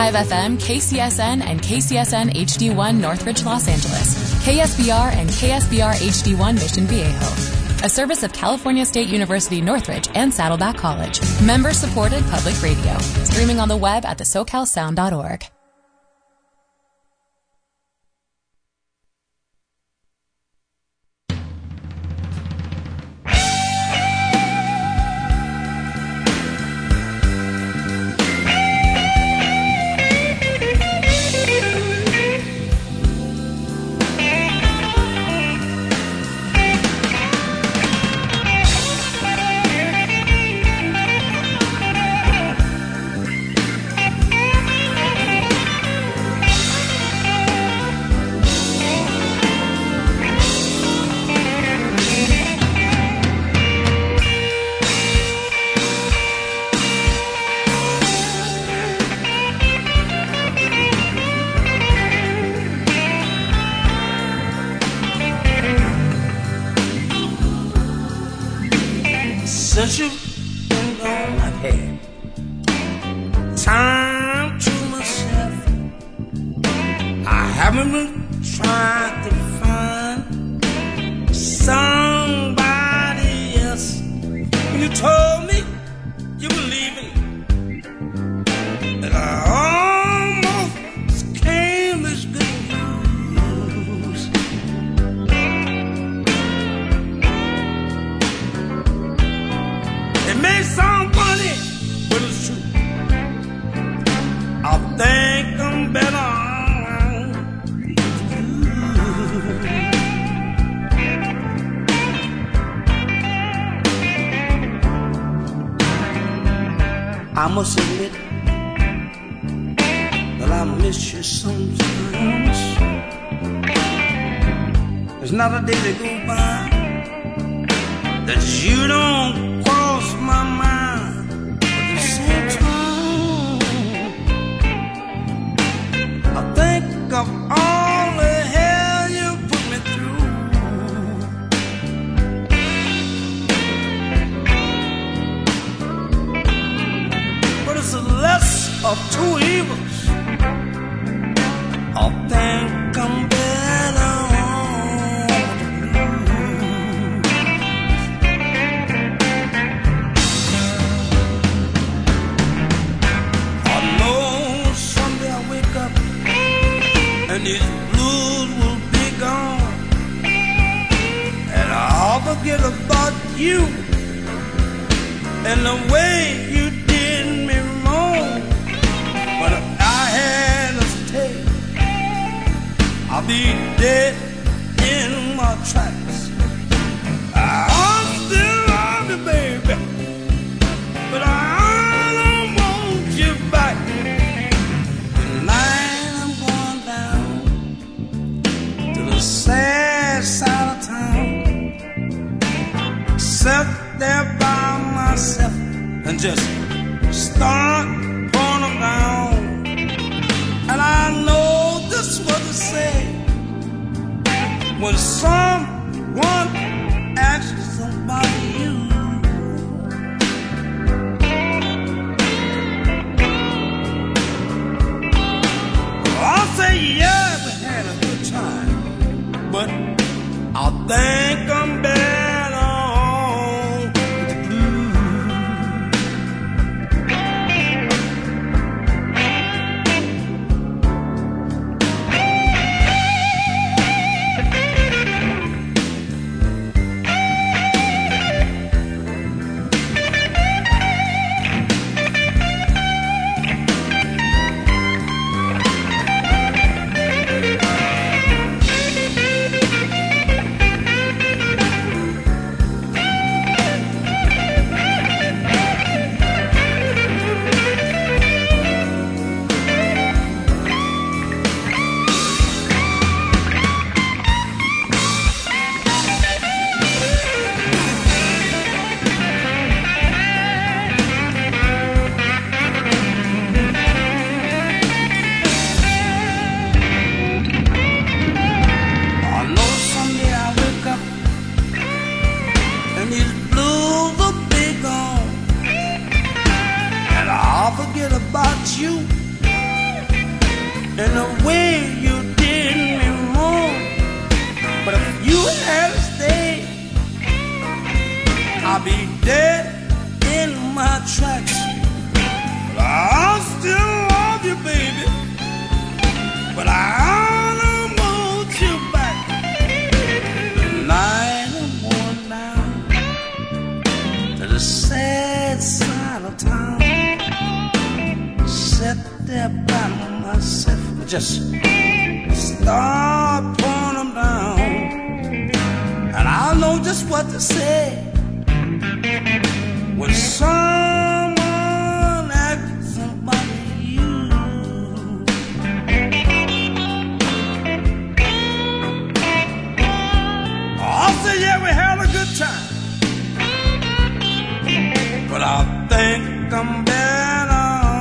101.5 FM, KCSN, and KCSN HD1 Northridge, Los Angeles. KSBR and KSBR HD1 Mission Viejo. A service of California State University Northridge and Saddleback College. Member-supported public radio. Streaming on the web at thesocalsound.org. Since you've been gone, I've had time to myself. I haven't been trying to find somebody else. When you told me you were leaving, and I almost came as good news. It may sound funny, but it's true. I think I'm better. I must admit that I miss you sometimes. There's not a day that goes by that you don't cross my mind. At the same time, I think of all the hell you put me through. But it's a less of two evils. I think I'm better on the blue. I know someday I'll wake up and these blues will be gone, and I'll forget about you and the way you did me wrong. But if I had to stay, I'll be dead in my tracks. I'll still love you, baby, but I don't want you back. Tonight I'm going down to the sad side of town, sit there by myself and just start going around. And I know this is what to say when someone asks somebody you. I'll say yeah, we had a good time, but I think I'm better on with the blues. in the way you did me wrong. But if you had stayed, I'll be dead in my tracks. But I'll still love you, baby. But I don't want you back. Tonight I'm going down to the sad side of town. Sit there by myself, just start pulling them down. And I'll know just what to say when someone asks about you. I'll say, yeah, we had a good time, but I think I'm better.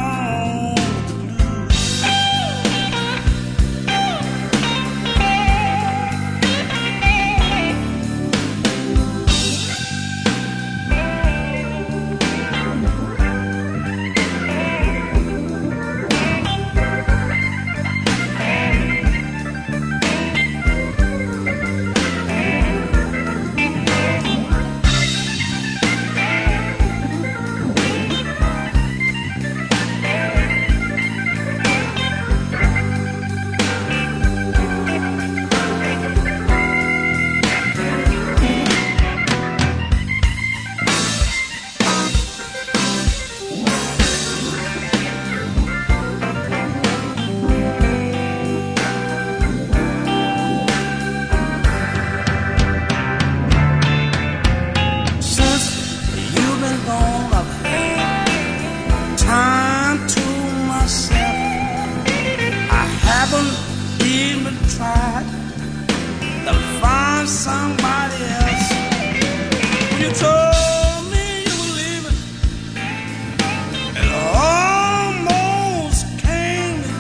Somebody else. When you told me you were leaving, it almost came to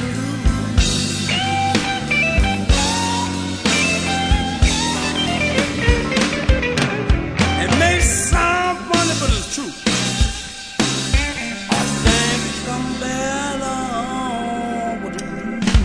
it may sound funny, but it's true. I think I'm better with you.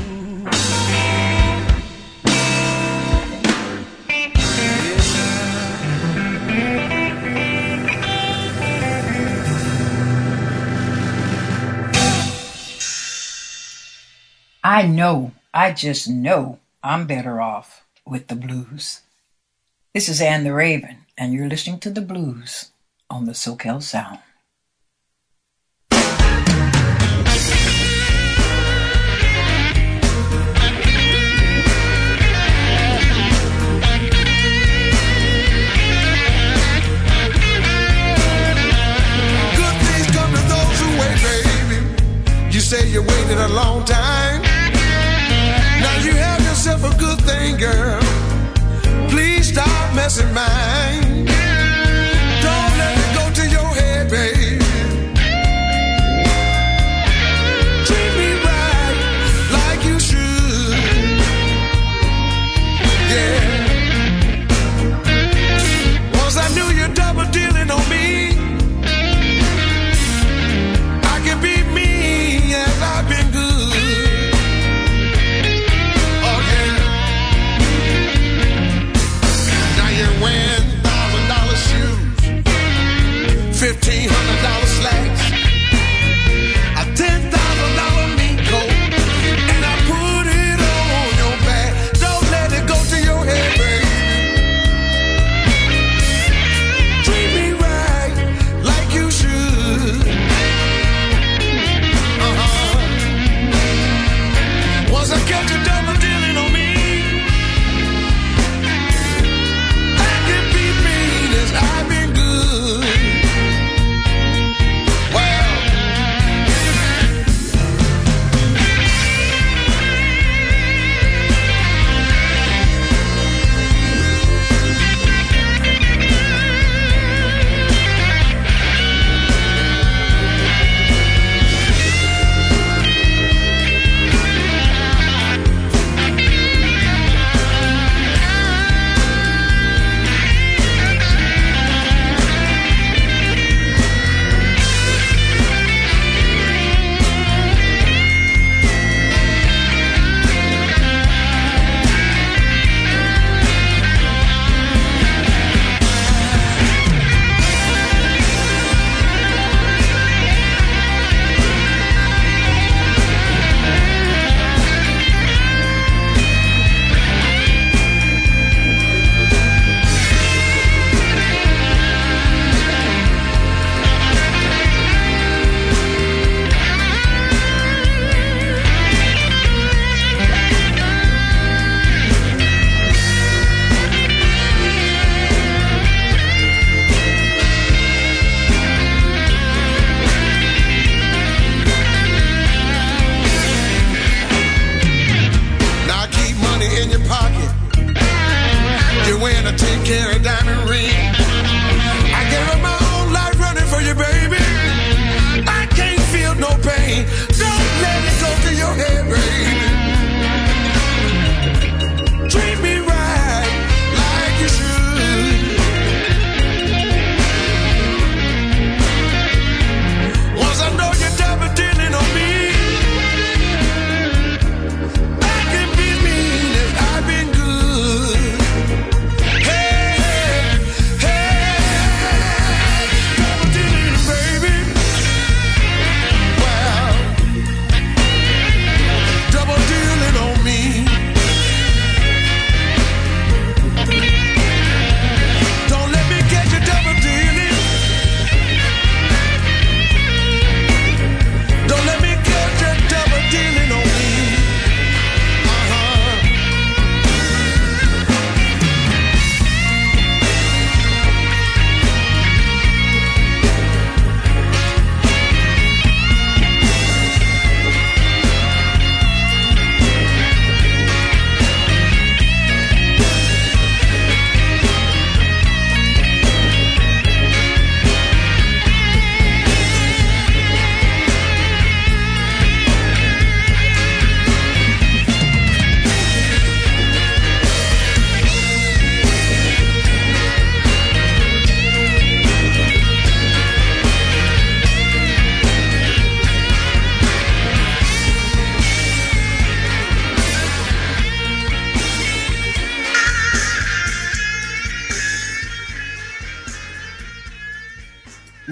I just know I'm better off with the blues. This is Anne the Raven, and you're listening to the blues on the SoCal Sound. Good things come to those who wait, baby. You say you waited a long time. Now you have yourself a good thing, girl. Please stop messing mine. Don't let it go to your head, baby. Treat me right like you should. Yeah. Once I knew you double dealing on me, I can be mean as I've been good. When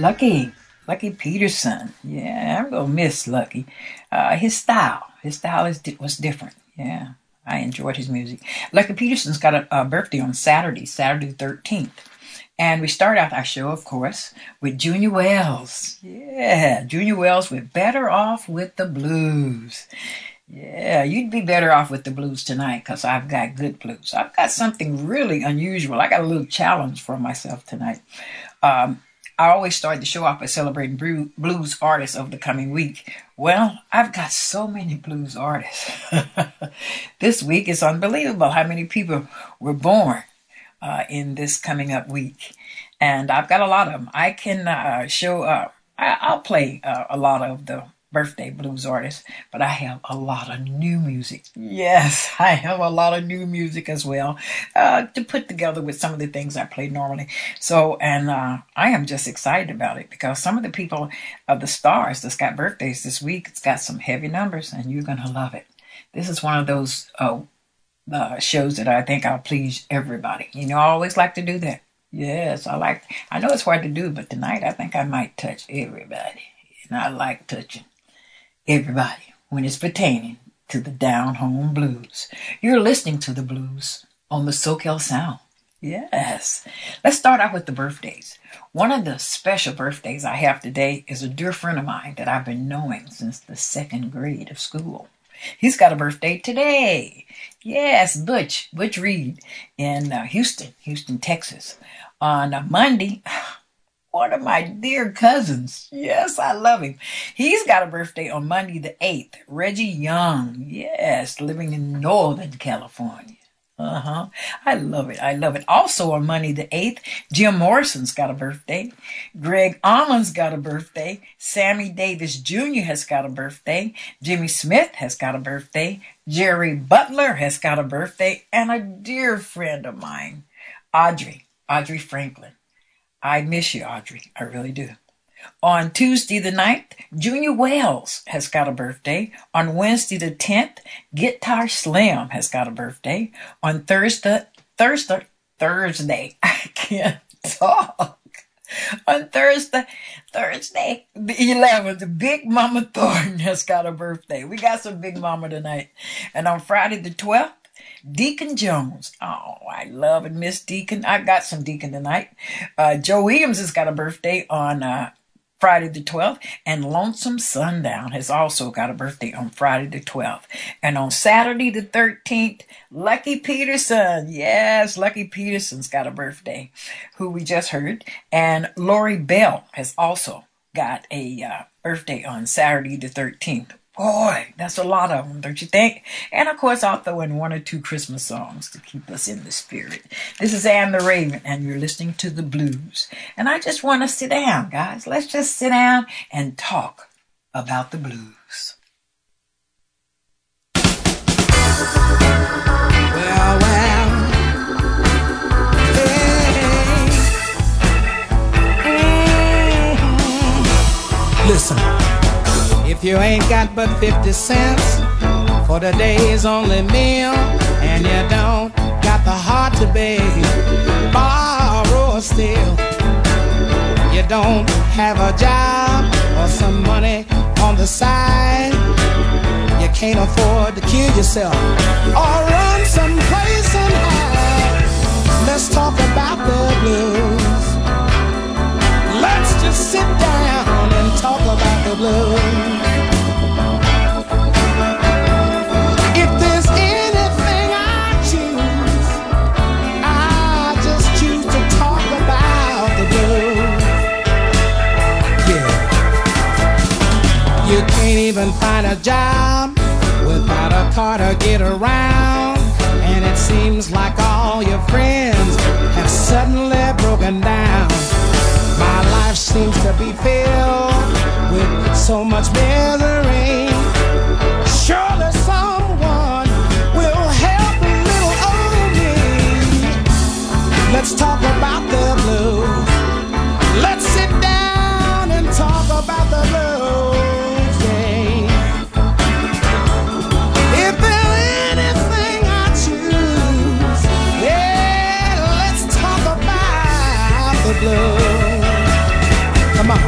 Lucky Peterson. Yeah, I'm gonna miss Lucky. His style was different. Yeah, I enjoyed his music. Lucky Peterson's got a birthday on Saturday the 13th. And we start out our show, of course, with Junior Wells. Yeah, Junior Wells with Better Off with the Blues. Yeah, you'd be better off with the blues tonight because I've got good blues. I've got something really unusual. I got a little challenge for myself tonight. I always start the show off by celebrating blues artists of the coming week. Well, I've got so many blues artists. This week is unbelievable how many people were born in this coming up week. And I've got a lot of them. I can I'll play a lot of the birthday blues artists, but I have a lot of new music. Yes, I have a lot of new music as well to put together with some of the things I play normally. So, and I am just excited about it because some of the people, the stars that's got birthdays this week, it's got some heavy numbers and you're going to love it. This is one of those shows that I think I'll please everybody. You know, I always like to do that. Yes, I know it's hard to do, but tonight I think I might touch everybody. And I like touching everybody when it's pertaining to the down home blues. You're listening to the blues on the SoCal Sound. Yes. Let's start out with the birthdays. One of the special birthdays I have today is a dear friend of mine that I've been knowing since the 2nd grade of school. He's got a birthday today. Yes, Butch Reed in Houston, Texas. On Monday, one of my dear cousins. Yes, I love him. He's got a birthday on Monday the 8th. Reggie Young. Yes, living in Northern California. I love it. Also on Monday the 8th, Jim Morrison's got a birthday. Greg Almond's got a birthday. Sammy Davis Jr. has got a birthday. Jimmy Smith has got a birthday. Jerry Butler has got a birthday. And a dear friend of mine, Audrey Franklin. I miss you, Audrey. I really do. On Tuesday the 9th, Junior Wells has got a birthday. On Wednesday the 10th, Guitar Slim has got a birthday. On Thursday, I can't talk. On Thursday the 11th, Big Mama Thornton has got a birthday. We got some Big Mama tonight. And on Friday the 12th, Deacon Jones. Oh, I love and miss Deacon. I got some Deacon tonight. Joe Williams has got a birthday on Friday the 12th, and Lonesome Sundown has also got a birthday on Friday the 12th. And on Saturday the 13th, Lucky Peterson. Yes, Lucky Peterson's got a birthday, who we just heard. And Lori Bell has also got a birthday on Saturday the 13th. Boy, that's a lot of them, don't you think? And of course, I'll throw in one or two Christmas songs to keep us in the spirit. This is Anne the Raven, and you're listening to the blues. And I just want to sit down, guys. Let's just sit down and talk about the blues. Well, hey. Listen. If you ain't got but 50 cents for the day's only meal, and you don't got the heart to beg, borrow or steal, you don't have a job or some money on the side, you can't afford to kill yourself or run someplace and hide, let's talk about the blues. Let's just sit down and talk about the blues. If there's anything I choose, I just choose to talk about the blues. Yeah. You can't even find a job without a car to get around, and it seems like all your friends have suddenly broken down. My life seems to be filled with so much misery. Surely someone will help little old me. Let's talk about the blues. Let's sit down and talk about the blues. Yeah. If there's anything I choose, yeah, let's talk about the blues. Come on.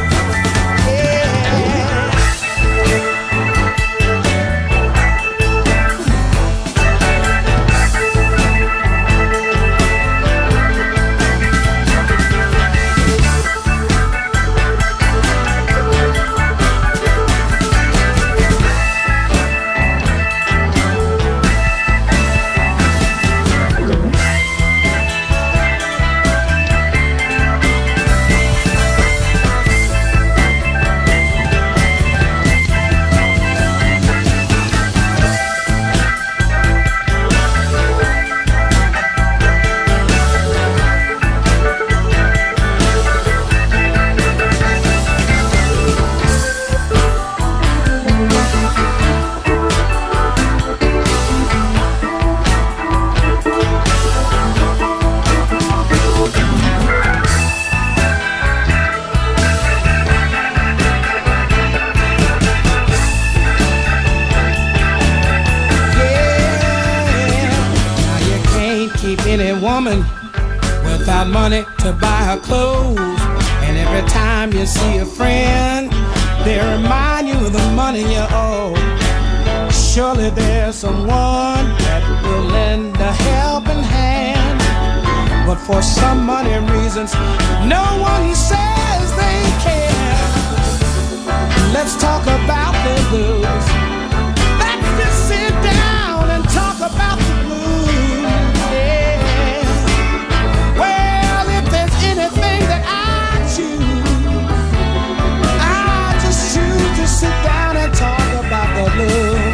woman without money to buy her clothes. And every time you see a friend, they remind you of the money you owe. Surely there's someone that will lend a helping hand, but for some money reasons, no one says they can. Let's talk about the blues. Let's just sit down and talk about the blues. Yeah. Well, if there's anything that I choose, I just choose to sit down and talk about the blues.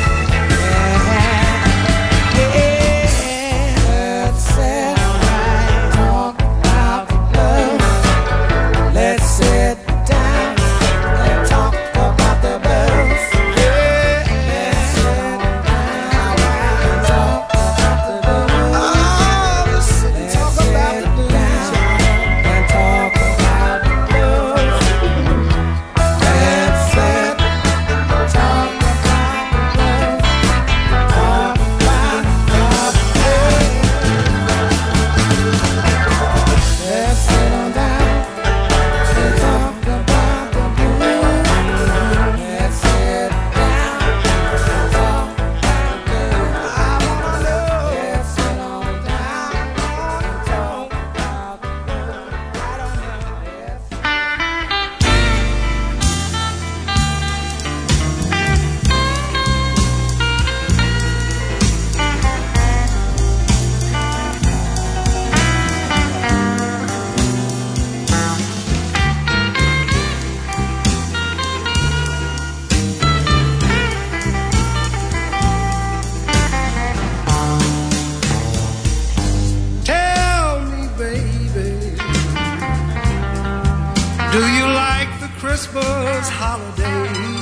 Christmas holidays.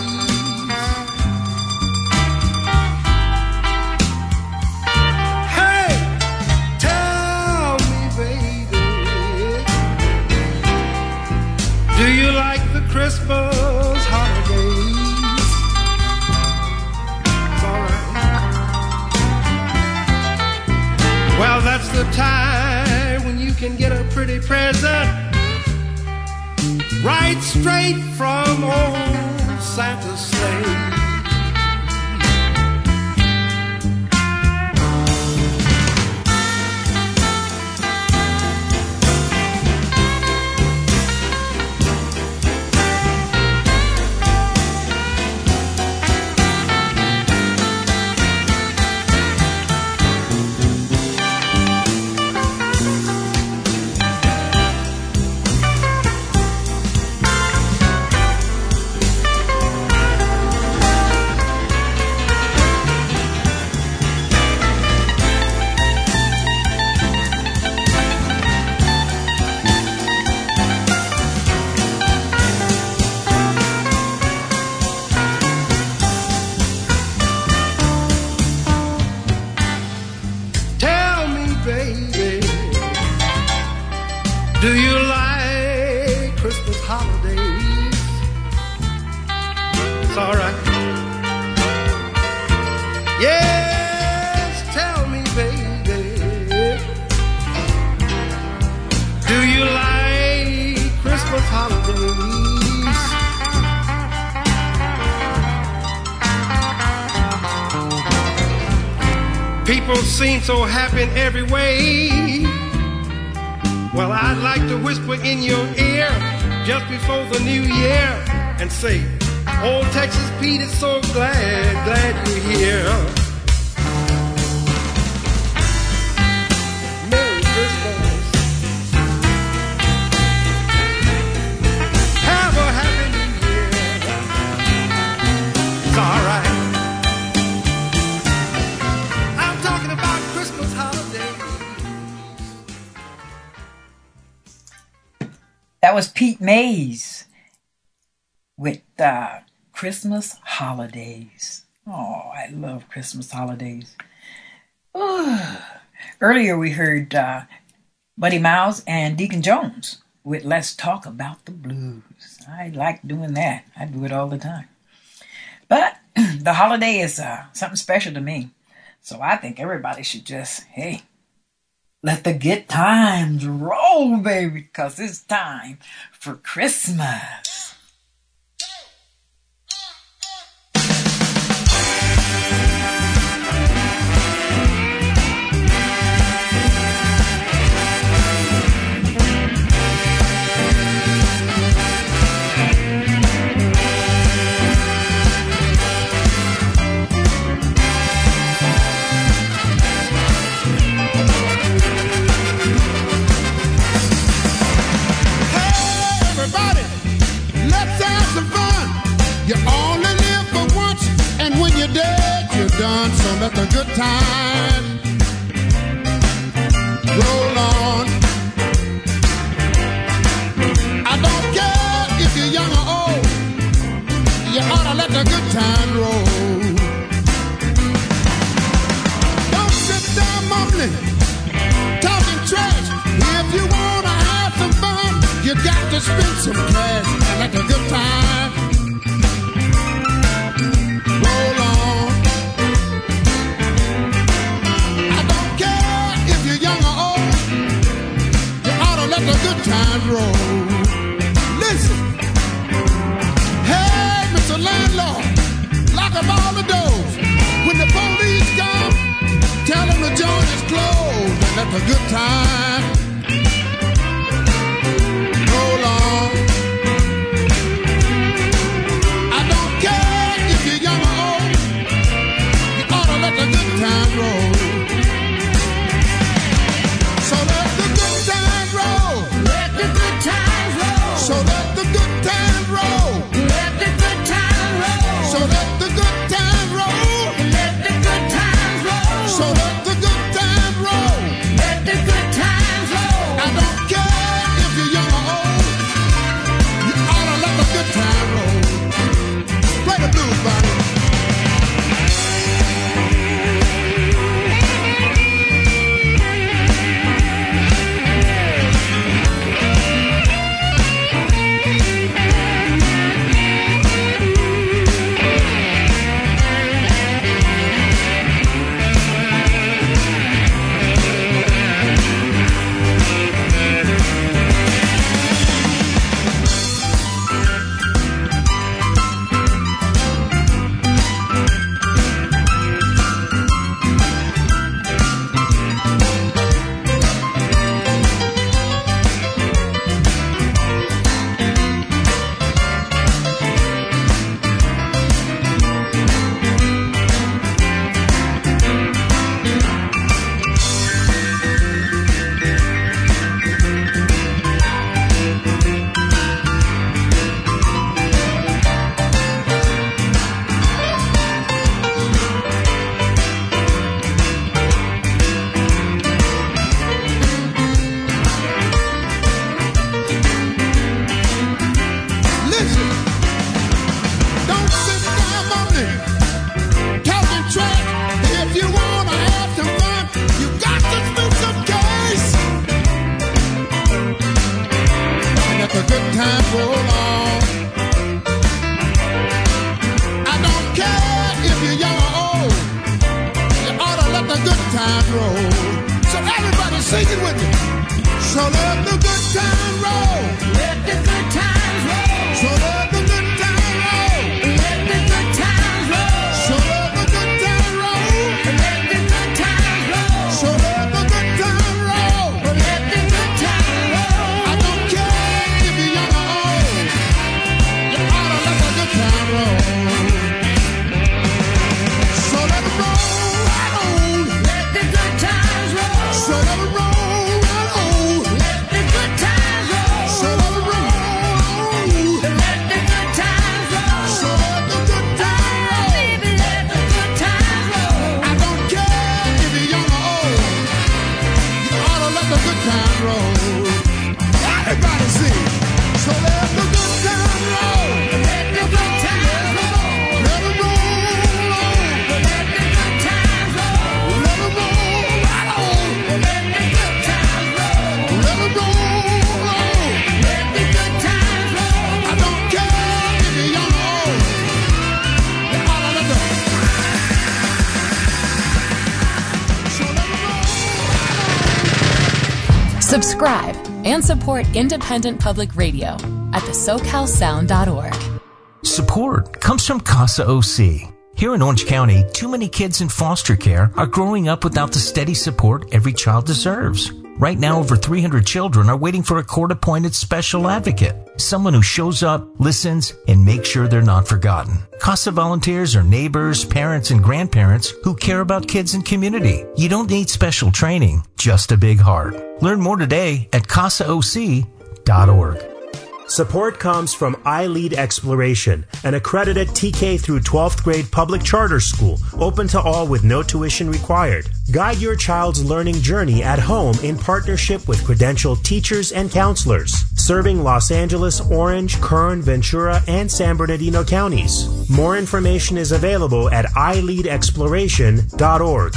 Hey, tell me, baby, do you like the Christmas holidays? It's all right. Well, that's the time when you can get a pretty present right straight from old Santa's sleigh. Do you like Christmas holidays? It's all right. Yes, tell me, baby. Do you like Christmas holidays? People seem so happy in every way. Well, I'd like to whisper in your ear just before the new year and say, old Texas Pete is so glad you're here. Merry Christmas. Have a happy new year. It's all right. I'm talking about Christmas holidays. That was Pete Mays with Christmas holidays. Oh, I love Christmas holidays. Earlier we heard Buddy Miles and Deacon Jones with Let's Talk About the Blues. I like doing that. I do it all the time. But the holiday is something special to me. So I think everybody should just, hey, Let the good times roll, baby, because it's time for Christmas. So let the good time roll on. I don't care if you're young or old, you ought to let the good time roll. Don't sit down mumbling, talking trash. If you want to have some fun, you got to spend some cash and let the good time roll on. Let the good times roll. Listen, hey, Mr. Landlord, lock up all the doors. When the police come, tell them the joint is closed and let the good time roll on. I don't care if you're young or old, you ought to let the good times roll. So let the good times roll. Let the good times roll. So let the good times roll. Let the good times roll. So let the good times roll. Let the good times roll. So let the good times roll. Let the good times roll. I don't care if you're young or old, you ought to let the good times roll. Play the blues, buddy. So Subscribe and support independent public radio at thesocalsound.org. Support comes from Casa OC. Here in Orange County, too many kids in foster care are growing up without the steady support every child deserves. Right now, over 300 children are waiting for a court-appointed special advocate, someone who shows up, listens, and makes sure they're not forgotten. CASA volunteers are neighbors, parents, and grandparents who care about kids and community. You don't need special training, just a big heart. Learn more today at CASAOC.org. Support comes from iLead Exploration, an accredited TK through 12th grade public charter school, open to all with no tuition required. Guide your child's learning journey at home in partnership with credentialed teachers and counselors, serving Los Angeles, Orange, Kern, Ventura, and San Bernardino counties. More information is available at iLeadExploration.org.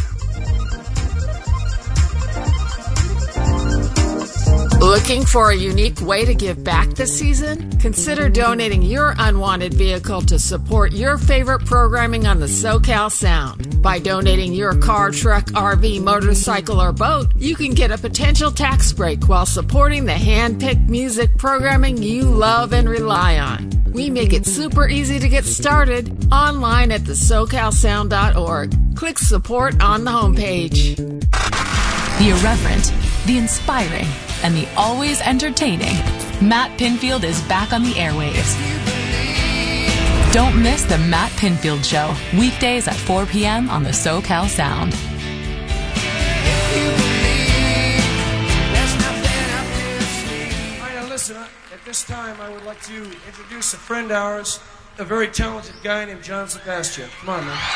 Looking for a unique way to give back this season? Consider donating your unwanted vehicle to support your favorite programming on the SoCal Sound. By donating your car, truck, RV, motorcycle, or boat, you can get a potential tax break while supporting the hand-picked music programming you love and rely on. We make it super easy to get started online at thesocalsound.org. Click support on the homepage. The irreverent, the inspiring, and the always entertaining, Matt Pinfield is back on the airwaves. Don't miss the Matt Pinfield Show, weekdays at 4 p.m. on the SoCal Sound. All right, now listen, at this time I would like to introduce a friend of ours, a very talented guy named John Sebastian. Come on, man.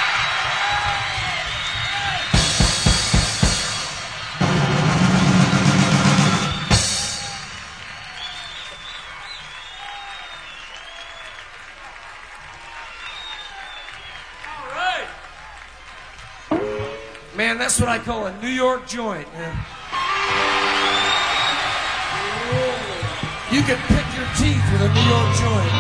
Man, that's what I call a New York joint, man. You can pick your teeth with a New York joint.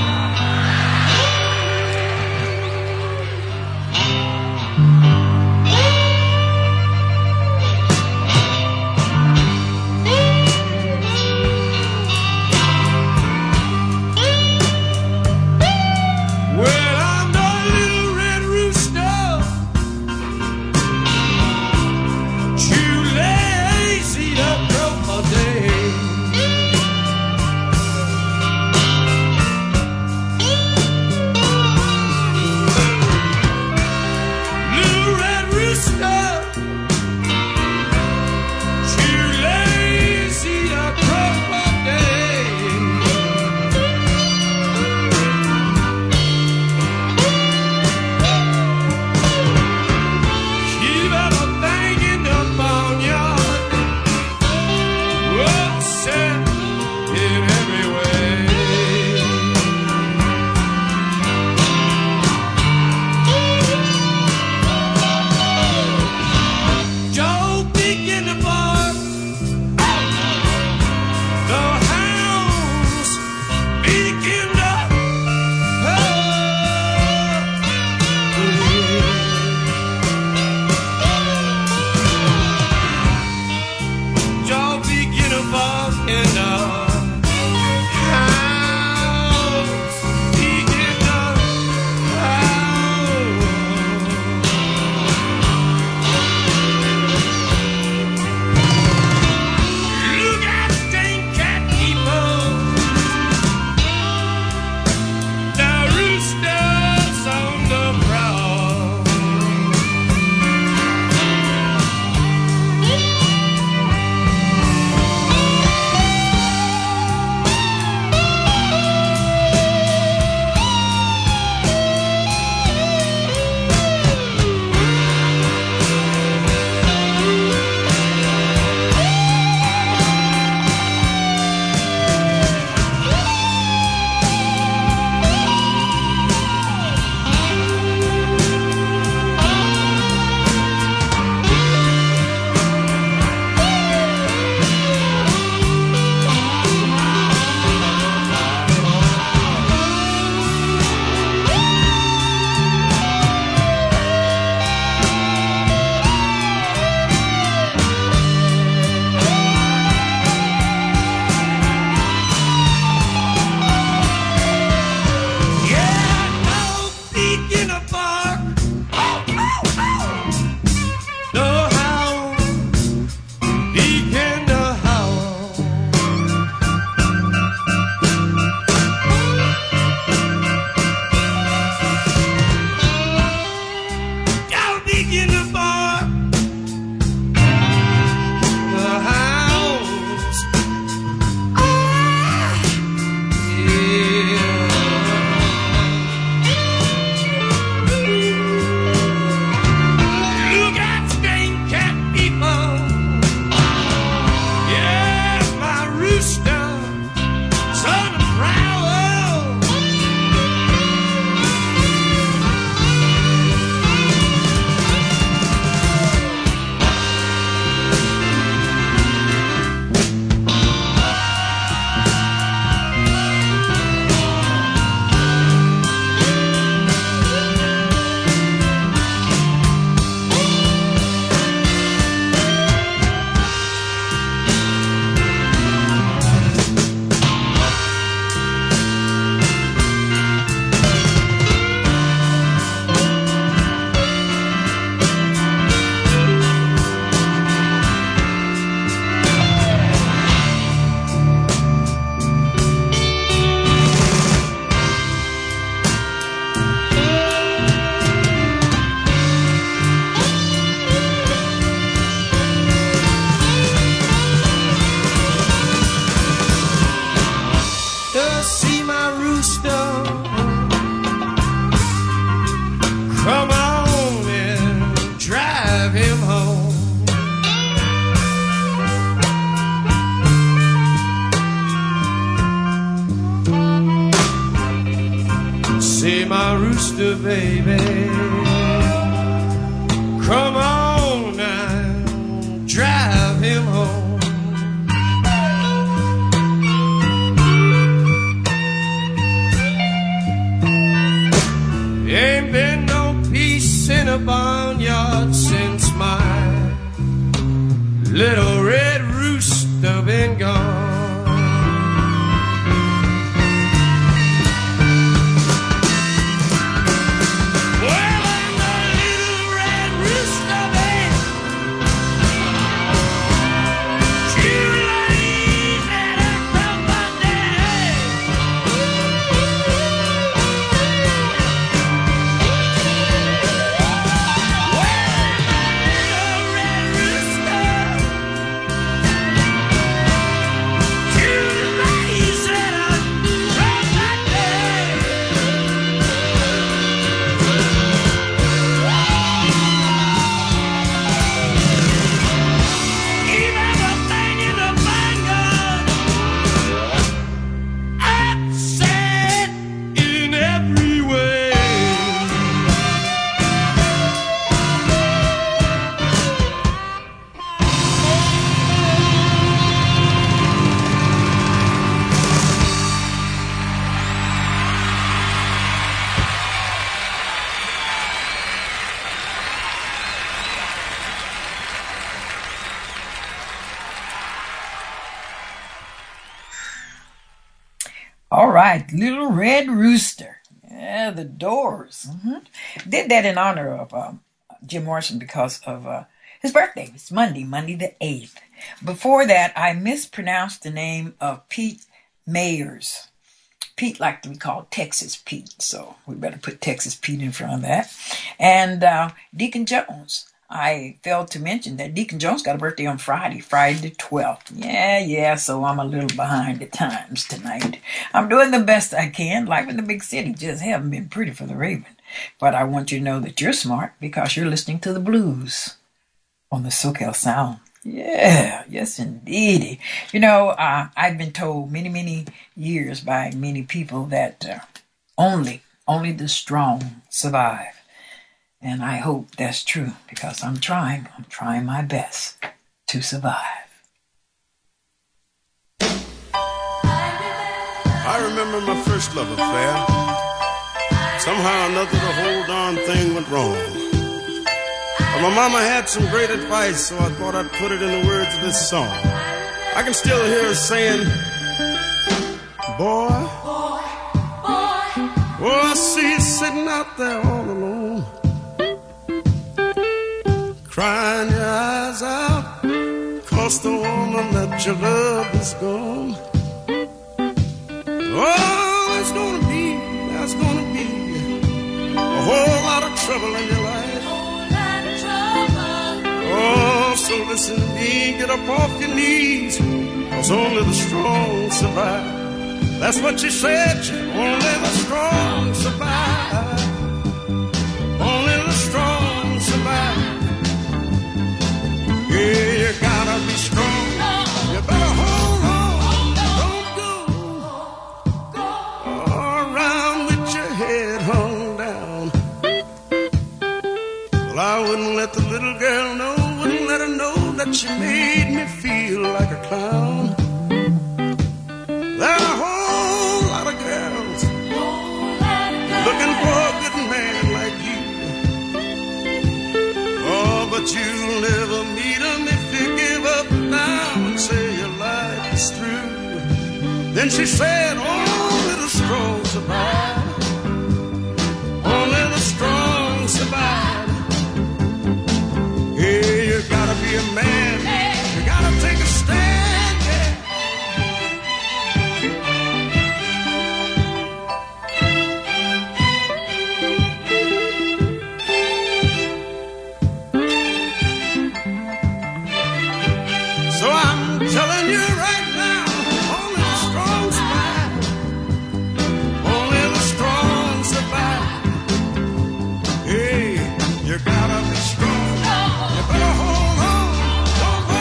Say, my rooster baby, come on now, drive him home. Ain't been no peace in a barnyard since my little red rooster been gone. All right, Little Red Rooster. Yeah, the Doors. Did that in honor of Jim Morrison because of his birthday. It's Monday the 8th. Before that, I mispronounced the name of Pete Mayers. Pete liked to be called Texas Pete, so we better put Texas Pete in front of that. And Deacon Jones. I failed to mention that Deacon Jones got a birthday on Friday the 12th. Yeah, so I'm a little behind the times tonight. I'm doing the best I can. Life in the big city just haven't been pretty for the Raven. But I want you to know that you're smart because you're listening to the blues on the SoCal Sound. Yeah, yes indeed. You know, I've been told many years by many people that only the strong survive. And I hope that's true because I'm trying my best to survive. I remember my first love affair. Somehow or another the whole darn thing went wrong. But my mama had some great advice, so I thought I'd put it in the words of this song. I can still hear her saying, boy, I see you sitting out there all alone, crying your eyes out, 'cause the woman that you love is gone. Oh, there's gonna be a whole lot of trouble in your life. Oh, so listen to me, get up off your knees, 'cause only the strong survive. That's what she said, only the strong survive. Only the strong survive. Yeah, you gotta be strong. You better hold on. Don't go around with your head hung down. Well, I wouldn't let the little girl know, wouldn't let her know that she made me feel like a clown. There are a whole lot of girls looking for a good man like you. Oh, but you'll never meet him if you give up now and say your life is through. Then she said, only the strong survive. Only the strong survive. Hey, you gotta be a man. You gotta take a stand, yeah. So I'm telling you right now, only the strong survive. Only the strong survive. Hey, you gotta be strong. You better hold on. Don't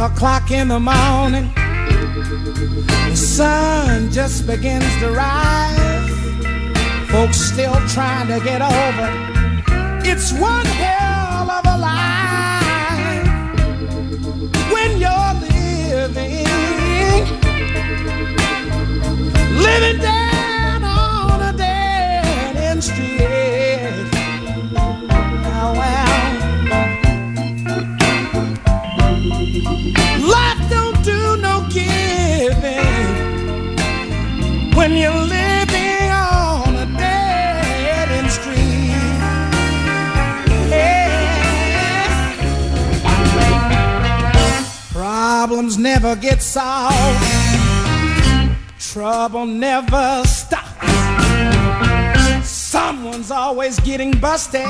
o'clock in the morning, the sun just begins to rise. Folks still trying to get over. It's one hell of a life when you're living down on a dead end street. Oh, well, life don't do no giving when you're living on a dead end street. Yeah. Problems never get solved. Trouble never stops. Someone's always getting busted,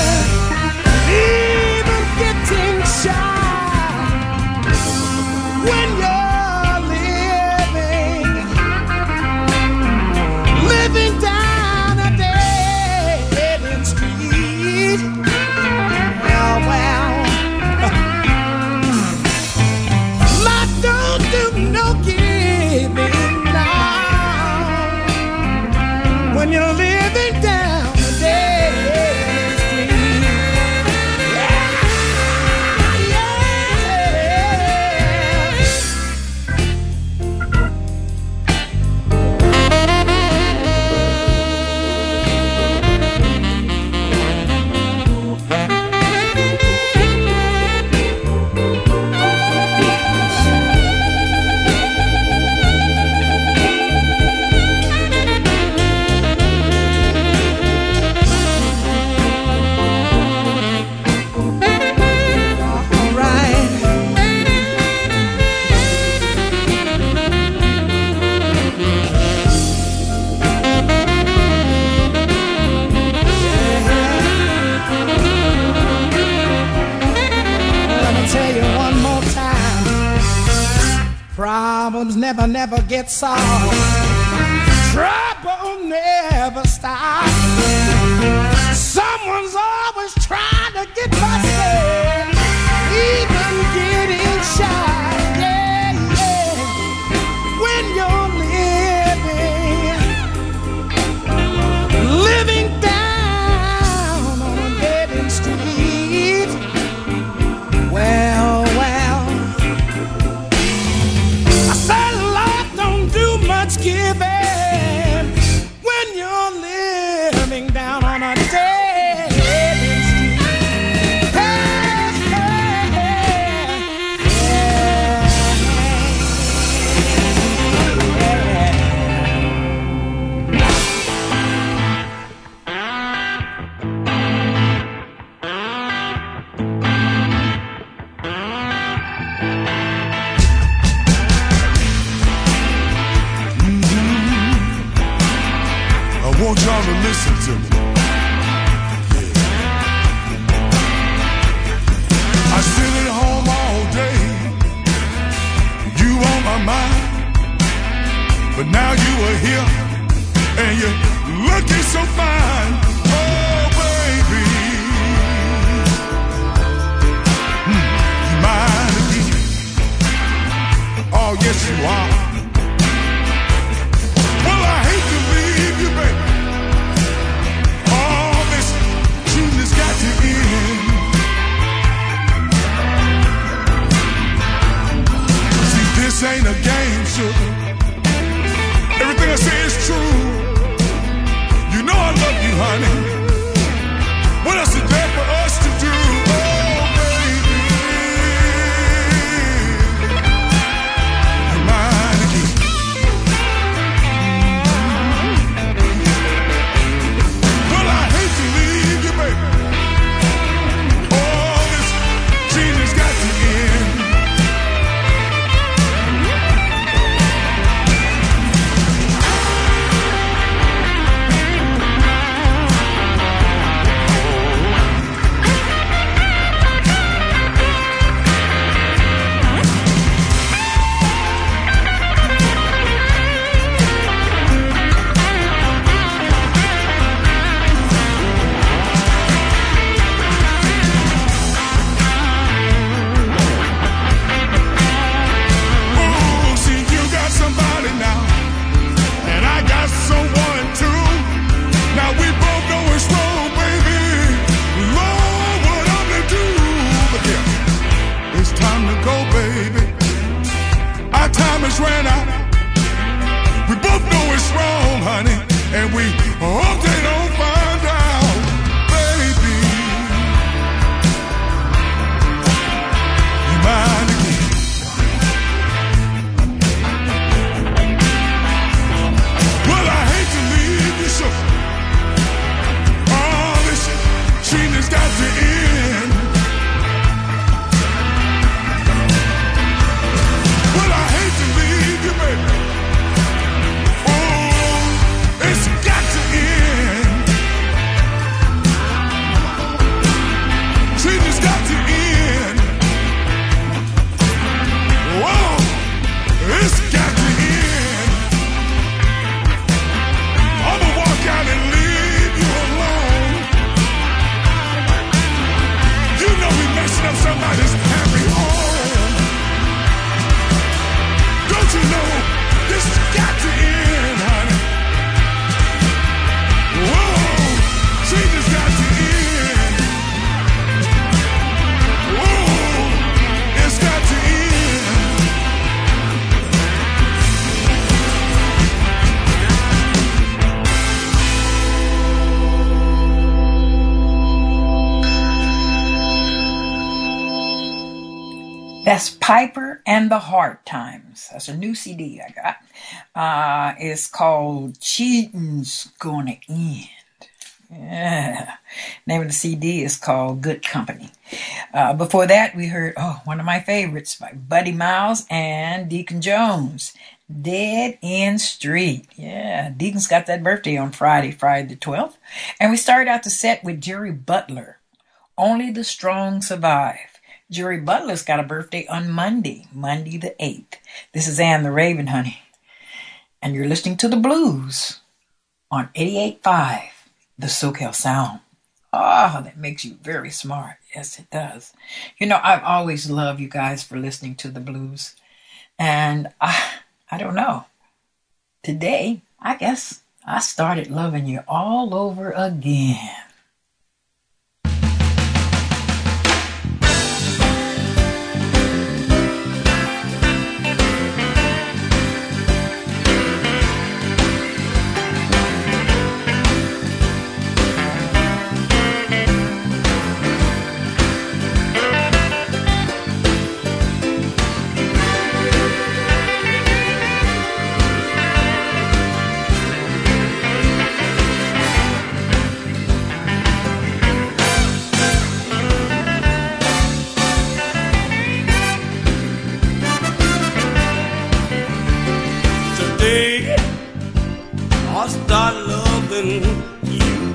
even getting shot. When you're living down a dead end street. Well, life don't do no giving when you're living down the dead street. Yeah, problems never get solved. Trouble never stops. Someone's always trying to get busted, even getting shot. Yeah, yeah. When you're living down on a dead end street. Well, giving when you're living down on a dead end street. Hey, hey, hey. I want y'all to listen to me. Yeah. I sit at home all day, you on my mind, but now you are here and you're looking so fine. Oh baby, you mine again. Oh yes you are. Well, I hate to leave you, baby. All this shooting has got to end. See, this ain't a game, sugar. Everything I say is true. You know I love you, honey. What else is there for us to do? Oh, baby, you're mine again. Yes, Piper and the Hard Times. That's a new CD I got. It's called Cheating's Gonna End. Yeah. Name of the CD is called Good Company. Before that, we heard, one of my favorites by Buddy Miles and Deacon Jones. Dead End Street. Yeah, Deacon's got that birthday on Friday the 12th. And we started out the set with Jerry Butler. Only the Strong Survive. Jerry Butler's got a birthday on Monday the 8th. This is Anne the Raven, honey. And you're listening to the blues on 88.5, the SoCal Sound. Oh, that makes you very smart. Yes, it does. You know, I've always loved you guys for listening to the blues. And I don't know. Today, I guess I started loving you all over again. Start loving you.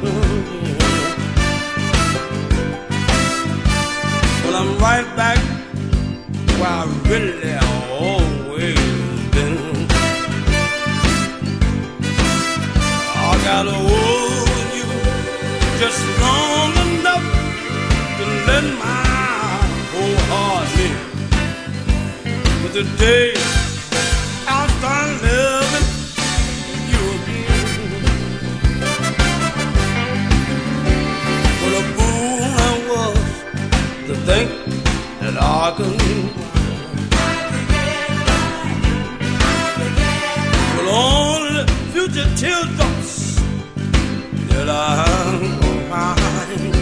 Well, I'm right back where I really always been. I got to hold you just long enough to let my whole heart live. But today I'll start loving you again. What a fool I was to think that I could. Well, only future teardrops that I'm crying.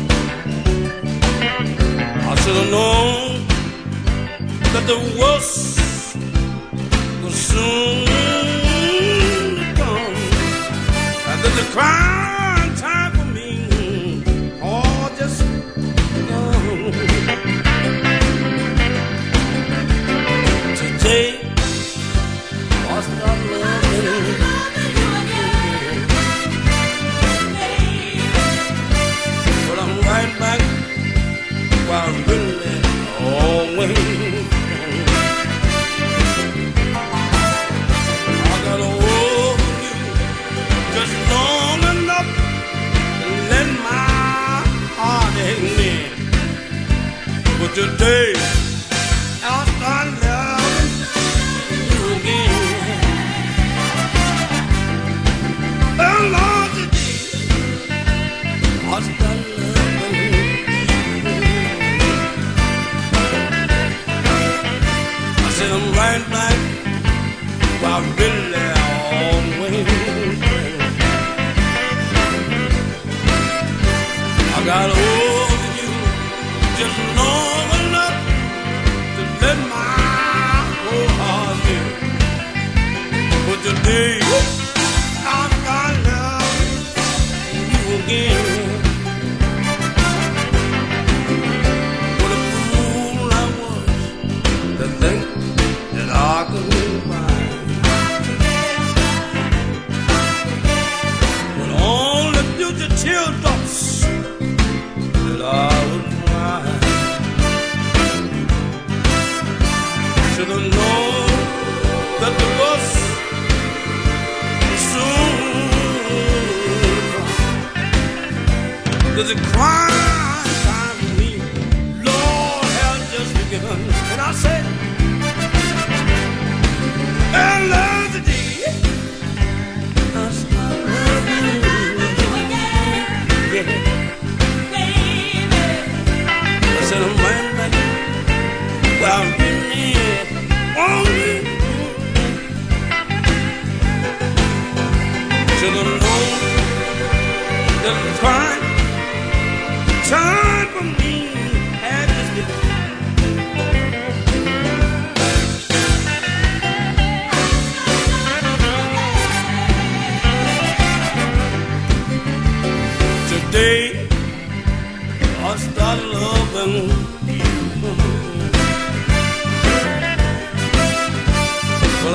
I should have known that the worst was soon to come, and that the crying time for me all just gone. Today I start loving you again, but I'm right back where I really always. I gotta hold you just long enough to let my heart hang in. But today I'll start loving you again. Oh Lord, today I'll start loving you. I said I'm right back where I really always been. I gotta hold you just long enough to let my whole heart live. But today I'll start loving you again. What a fool I was to think that I could find. But only future teardrops that I would cry. Should have known that the bus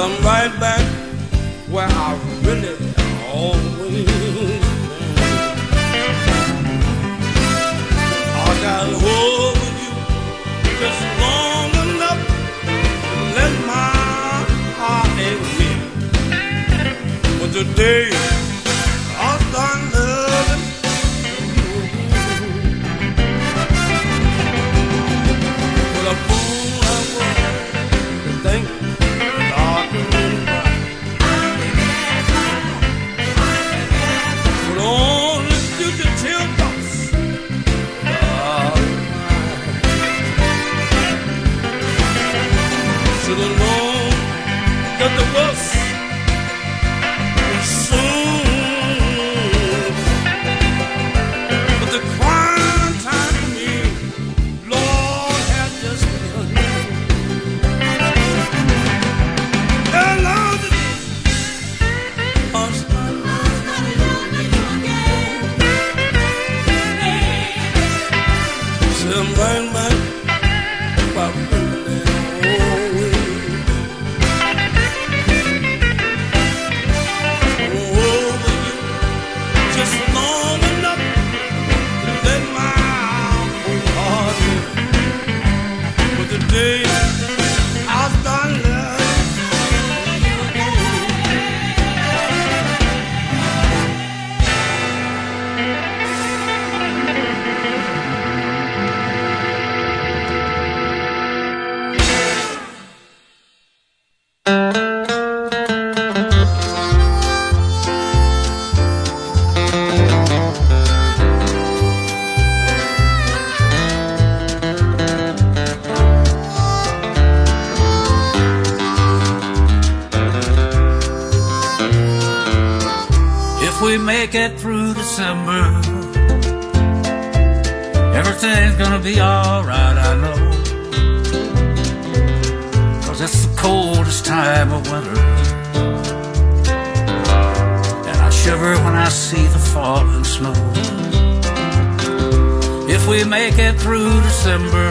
I'm right back where I really always been. I got hold of you just long enough to let my heart ache in. But today I'll start loving you. What a fool I was to think God could really buy. But only future teardrops should have known that the worst was soon. But the crying time for me, Lord, had just begun. And now today, I'll start loving you again. So I'm right back about really always. Over you just long enough to let my whole heart in. But today I'll start loving you If we make it through December, everything's gonna be alright, I know. 'Cause it's the coldest time of winter, and I shiver when I see the falling snow. If we make it through December,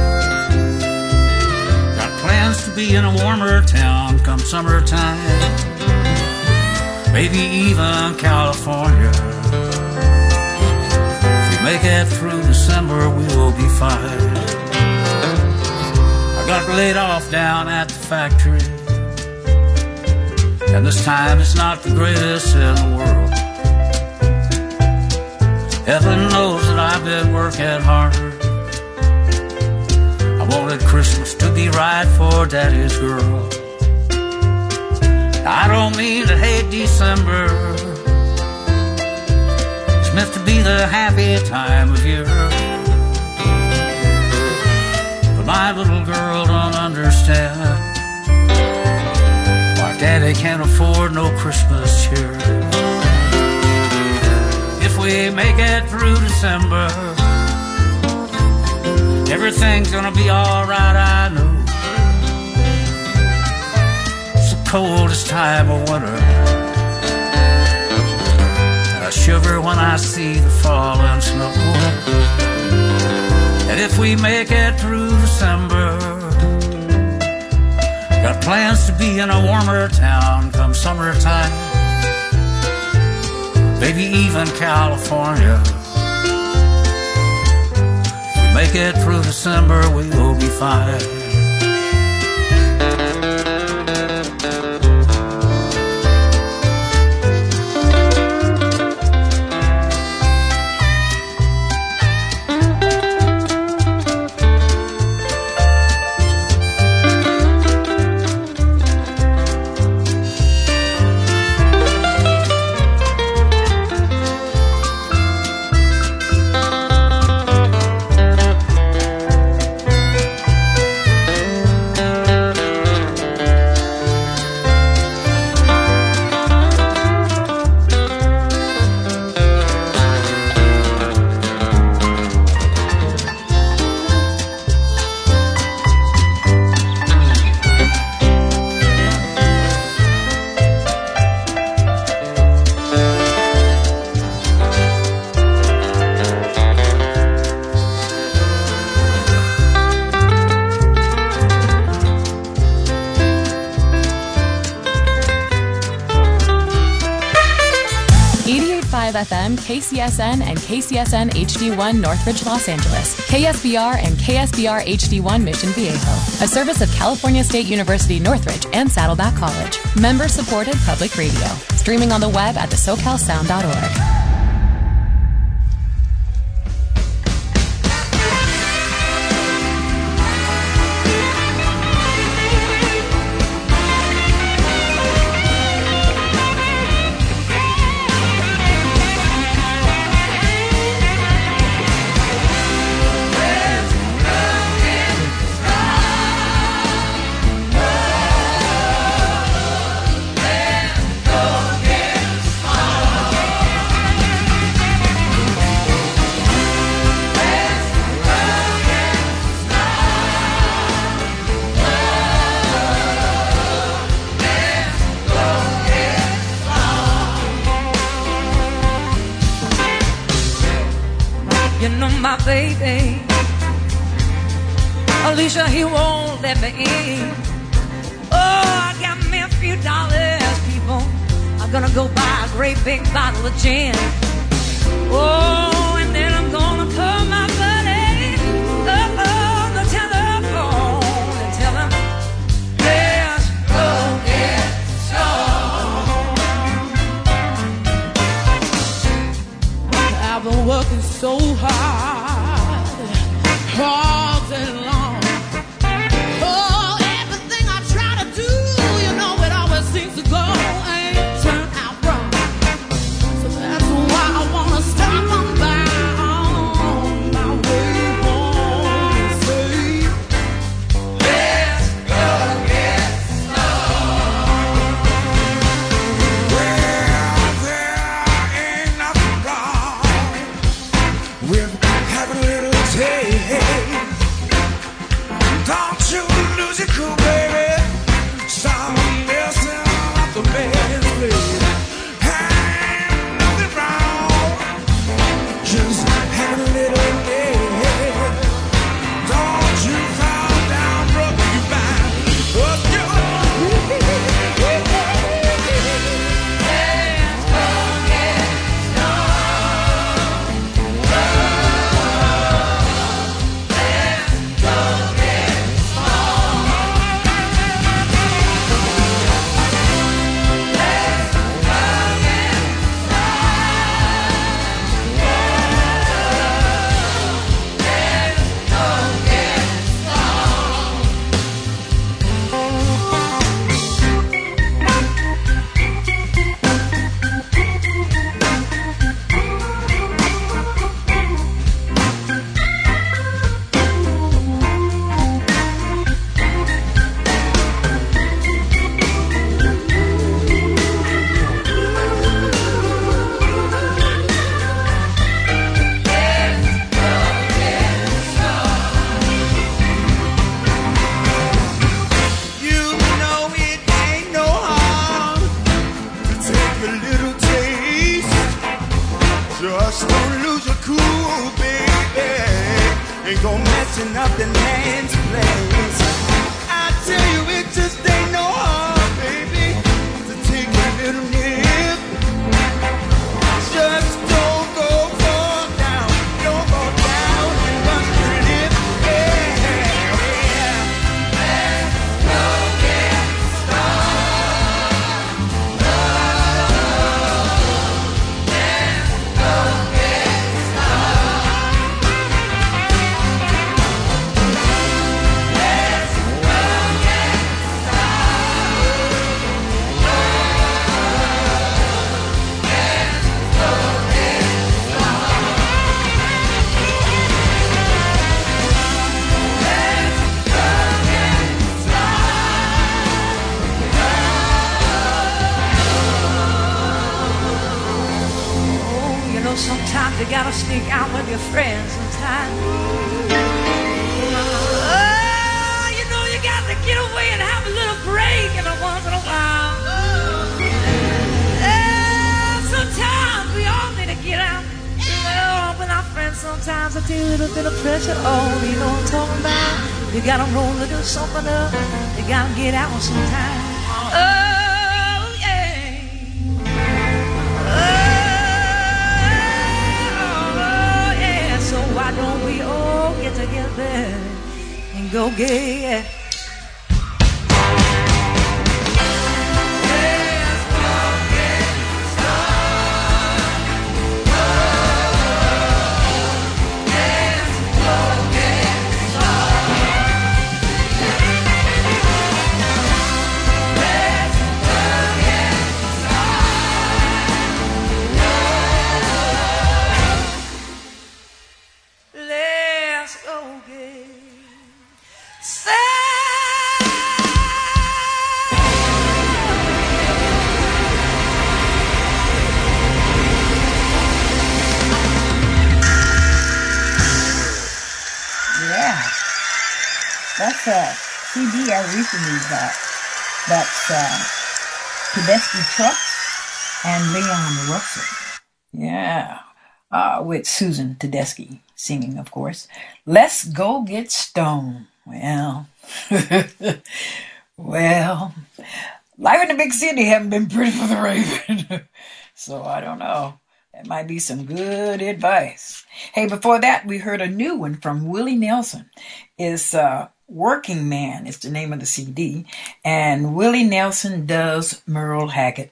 got plans to be in a warmer town come summertime, maybe even California. If we make it through December, we'll be fine. I got laid off down at the factory, and this time it's not the greatest in the world. Heaven knows that I've been working hard. I wanted Christmas to be right for Daddy's girl. I don't mean to hate December, it's meant to be the happy time of year. But my little girl don't understand why Daddy can't afford no Christmas cheer. If we make it through December, everything's gonna be alright, I know. Coldest time of winter, and I shiver when I see the falling snow. And if we make it through December, got plans to be in a warmer town come summertime, maybe even California. If we make it through December, we will be fine. 105 FM, KCSN, and KCSN HD1 Northridge, Los Angeles. KSBR and KSBR HD1 Mission Viejo. A service of California State University Northridge and Saddleback College. Member-supported public radio. Streaming on the web at thesocalsound.org. My baby, Alicia, he won't let me in. Oh, I got me a few dollars, people. I'm gonna go buy a great big bottle of gin. Oh, and then I'm gonna call my buddy on the telephone and tell him, let's go get some. I've been working so hard all day long. Oh, everything I try to do, you know, it always seems to go and turn out wrong. So that's why I wanna stop on by on my way home and say, let's go get some. Well, there ain't nothing wrong with having a little taste. Don't you lose your cool, baby. Something else off the best place. Ain't nothing wrong, just having a little taste. Don't you fall down, brother, you find what's your up the man's place. I tell you, it just ain't no harm, baby, to take a little nip. Just don't go fall down, don't go down and bust your lip. Yeah, yeah. Let's go get started. Let's go get sometimes you gotta sneak out with your friends sometimes. Oh, you know you gotta get away and have a little break every once in a while. Sometimes we all need to get out. With our friends sometimes I take a little bit of pressure. Oh, you know what I'm talking about? You gotta roll a little something up. You gotta get out sometimes. Oh, yeah. Oh, gay. That's a CD I recently got. That's Tedeschi Trucks and Leon Russell. Yeah, with Susan Tedeschi singing, of course. Let's Go Get Stoned. Well, well, life in the big city haven't been pretty for the Raven. So I don't know. That might be some good advice. Hey, before that, we heard a new one from Willie Nelson. It's Working Man is the name of the CD. And Willie Nelson does Merle Haggard.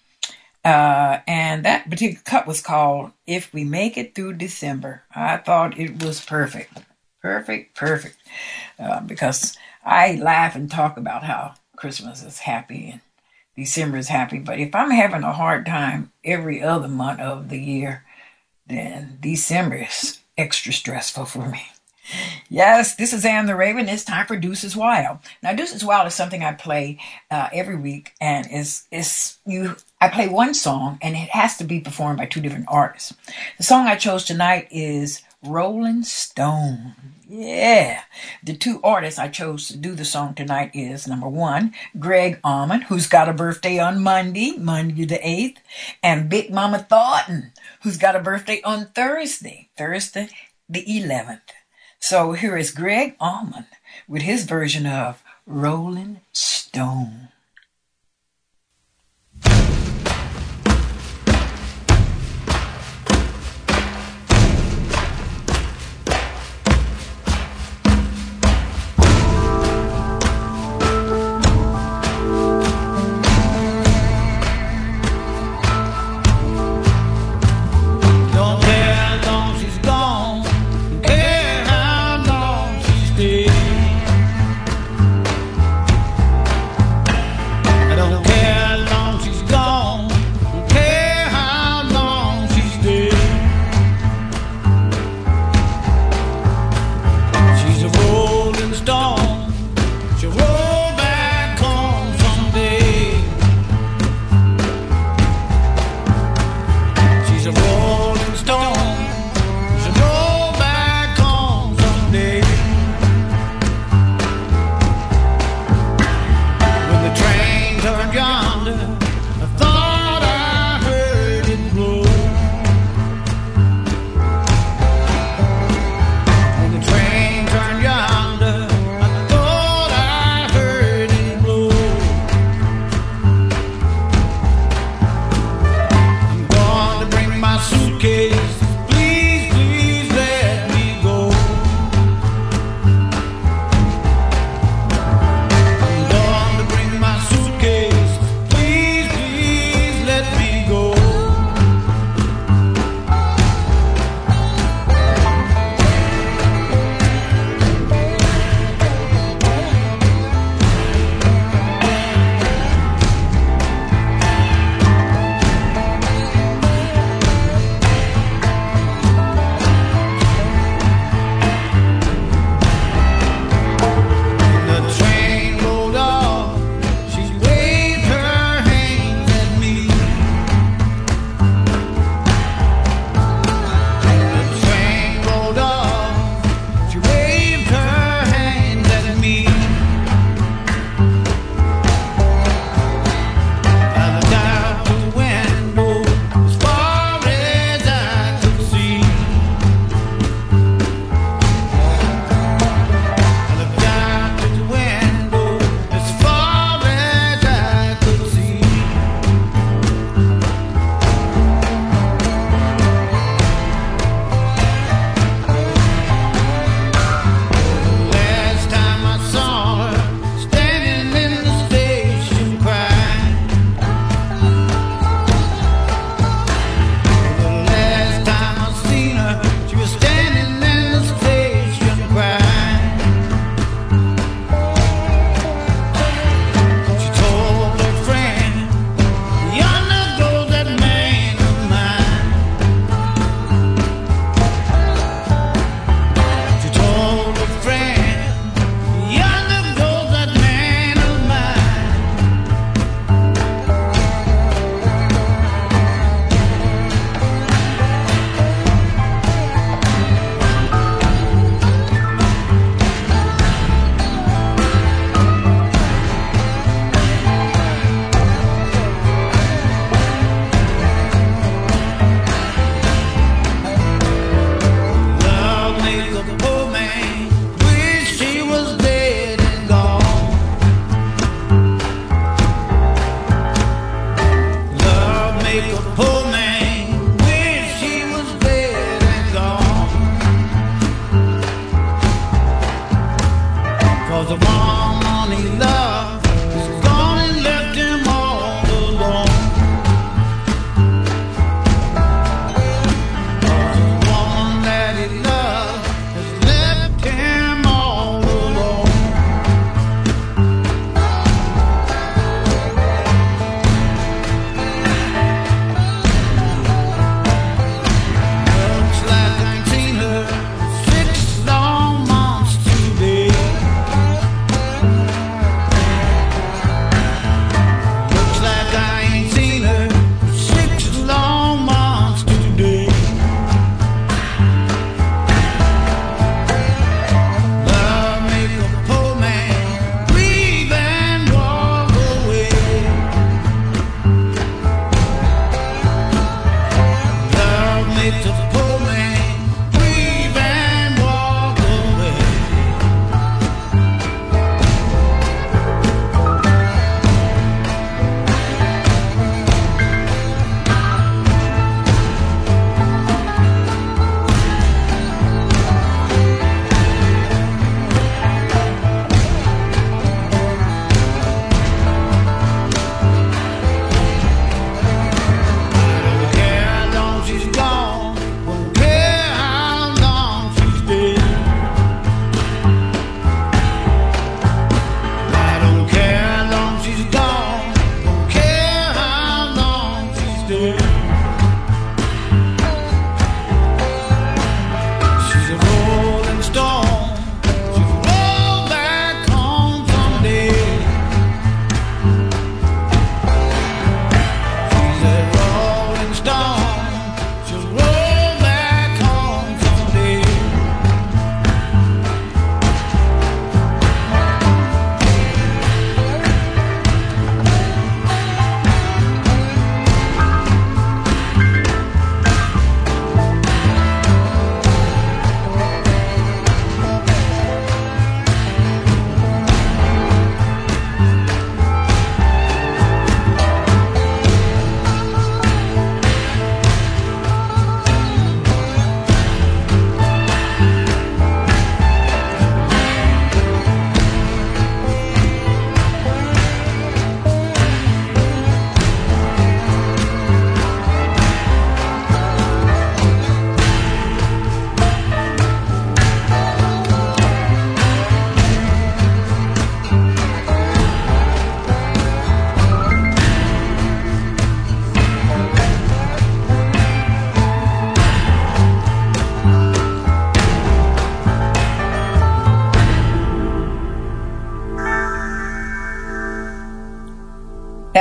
And that particular cut was called If We Make It Through December. I thought it was perfect. Perfect. Because I laugh and talk about how Christmas is happy and December is happy. But if I'm having a hard time every other month of the year, then December is extra stressful for me. Yes, this is Ann the Raven. It's time for Deuces Wild. Now, Deuces Wild is something I play every week, and I play one song, and it has to be performed by two different artists. The song I chose tonight is Rolling Stone. Yeah. The two artists I chose to do the song tonight is, number one, Greg Allman, who's got a birthday on Monday the 8th, and Big Mama Thornton, who's got a birthday on Thursday the 11th. So here is Greg Allman with his version of Rolling Stone.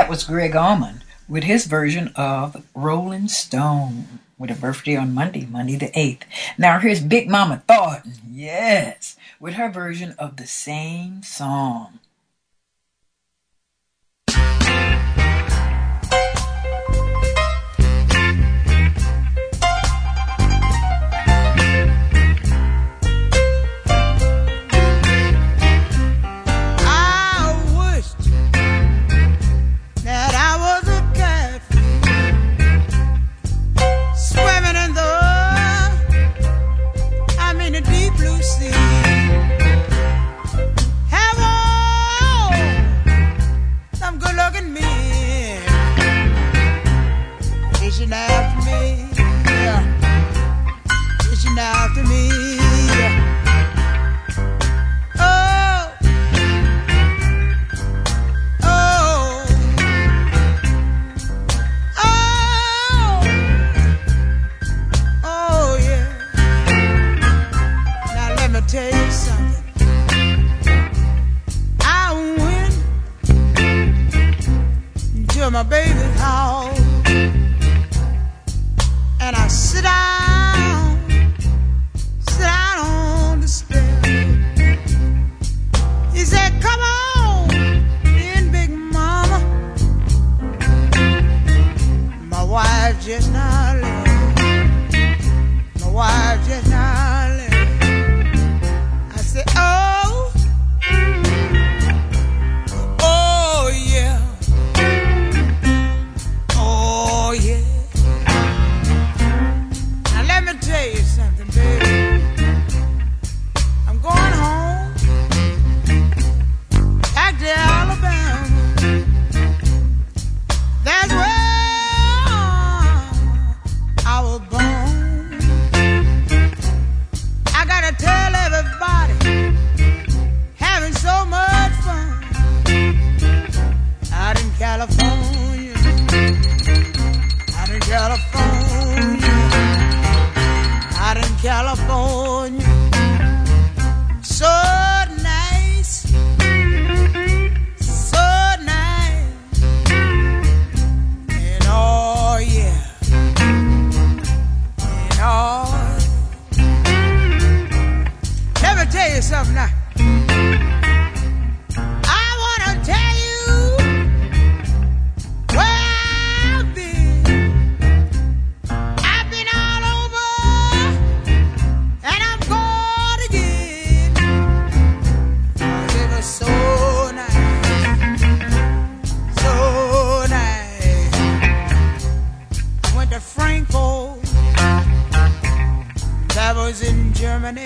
was Greg Allman with his version of Rolling Stone, with a birthday on Monday the 8th. Now here's Big Mama Thornton, yes, with her version of the same song. My baby's house, and I sit down on the step. He said, "Come on in, Big Mama." My wife just now left. My wife just now left. I said, "Oh, oh yeah." Oh yeah. Now let me tell you something, baby. I'm going home back to Alabama. That's where I was born. I gotta tell everybody, having so much fun out in California. Out in California, so nice, and oh yeah, and oh. Let me tell you something now. I wanna tell you where I've been. Frankfurt, that was in Germany.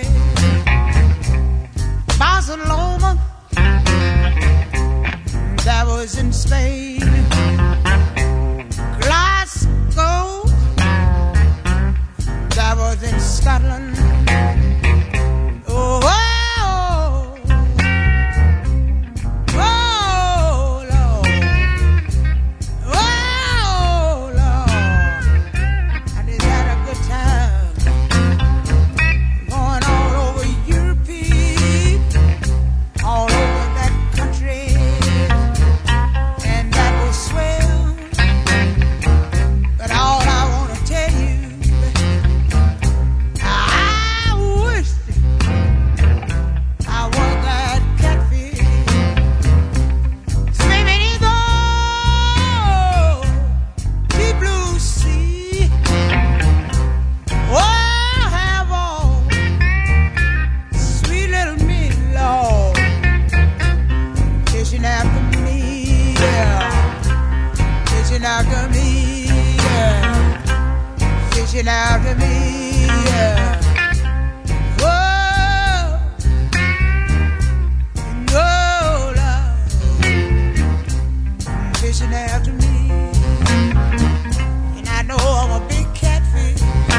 Barcelona, that was in Spain. Glasgow, that was in Scotland. Oh, oh, oh, Lord. Oh, Lord. All over that country, and that was swell. But all I want to tell you, I wish I was that catfish swimming in the deep blue sea. Oh, have all sweet little me, Lord, chasing after me, yeah. Chasing after me, yeah. Chasing after me, yeah. Whoa, whoa, Lord, chasing after me. And I know I'm a big catfish,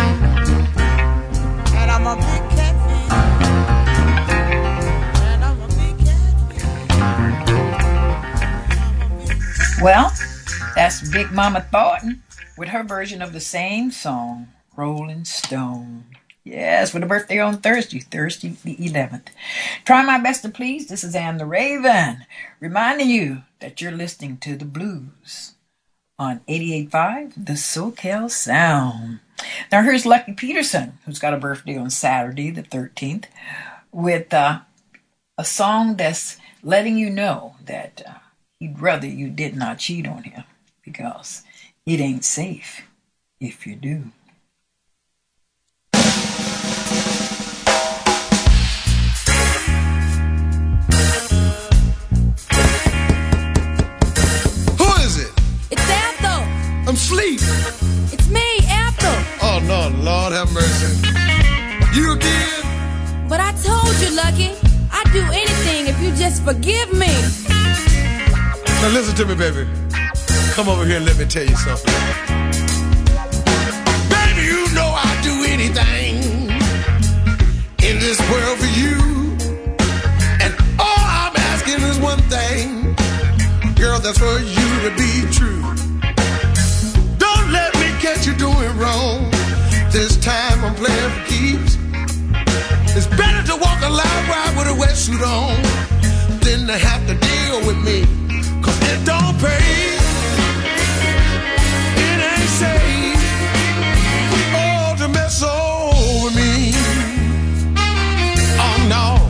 and I'm a big catfish, and I'm a big catfish. Well, that's Big Mama Thornton with her version of the same song, Rolling Stone. Yes, with a birthday on Thursday the 11th. Try my best to please. This is Anne the Raven, reminding you that that you're listening to the blues on 88.5, the SoCal Sound. Now here's Lucky Peterson, who's got a birthday on Saturday, the 13th, with a song that's letting you know that he'd rather you did not cheat on him, because it ain't safe if you do. I'm asleep. It's me, Ethel. Oh, no, Lord have mercy. You again? But I told you, Lucky, I'd do anything if you just forgive me. Now listen to me, baby. Come over here and let me tell you something. Baby, you know I'd do anything in this world for you. And all I'm asking is one thing. Girl, that's for you to be true. Let me catch you doing wrong. This time I'm playing for keeps. It's better to walk a live ride with a wetsuit on than to have to deal with me. Cause it don't pay. It ain't safe. Oh, to mess over me. Oh no.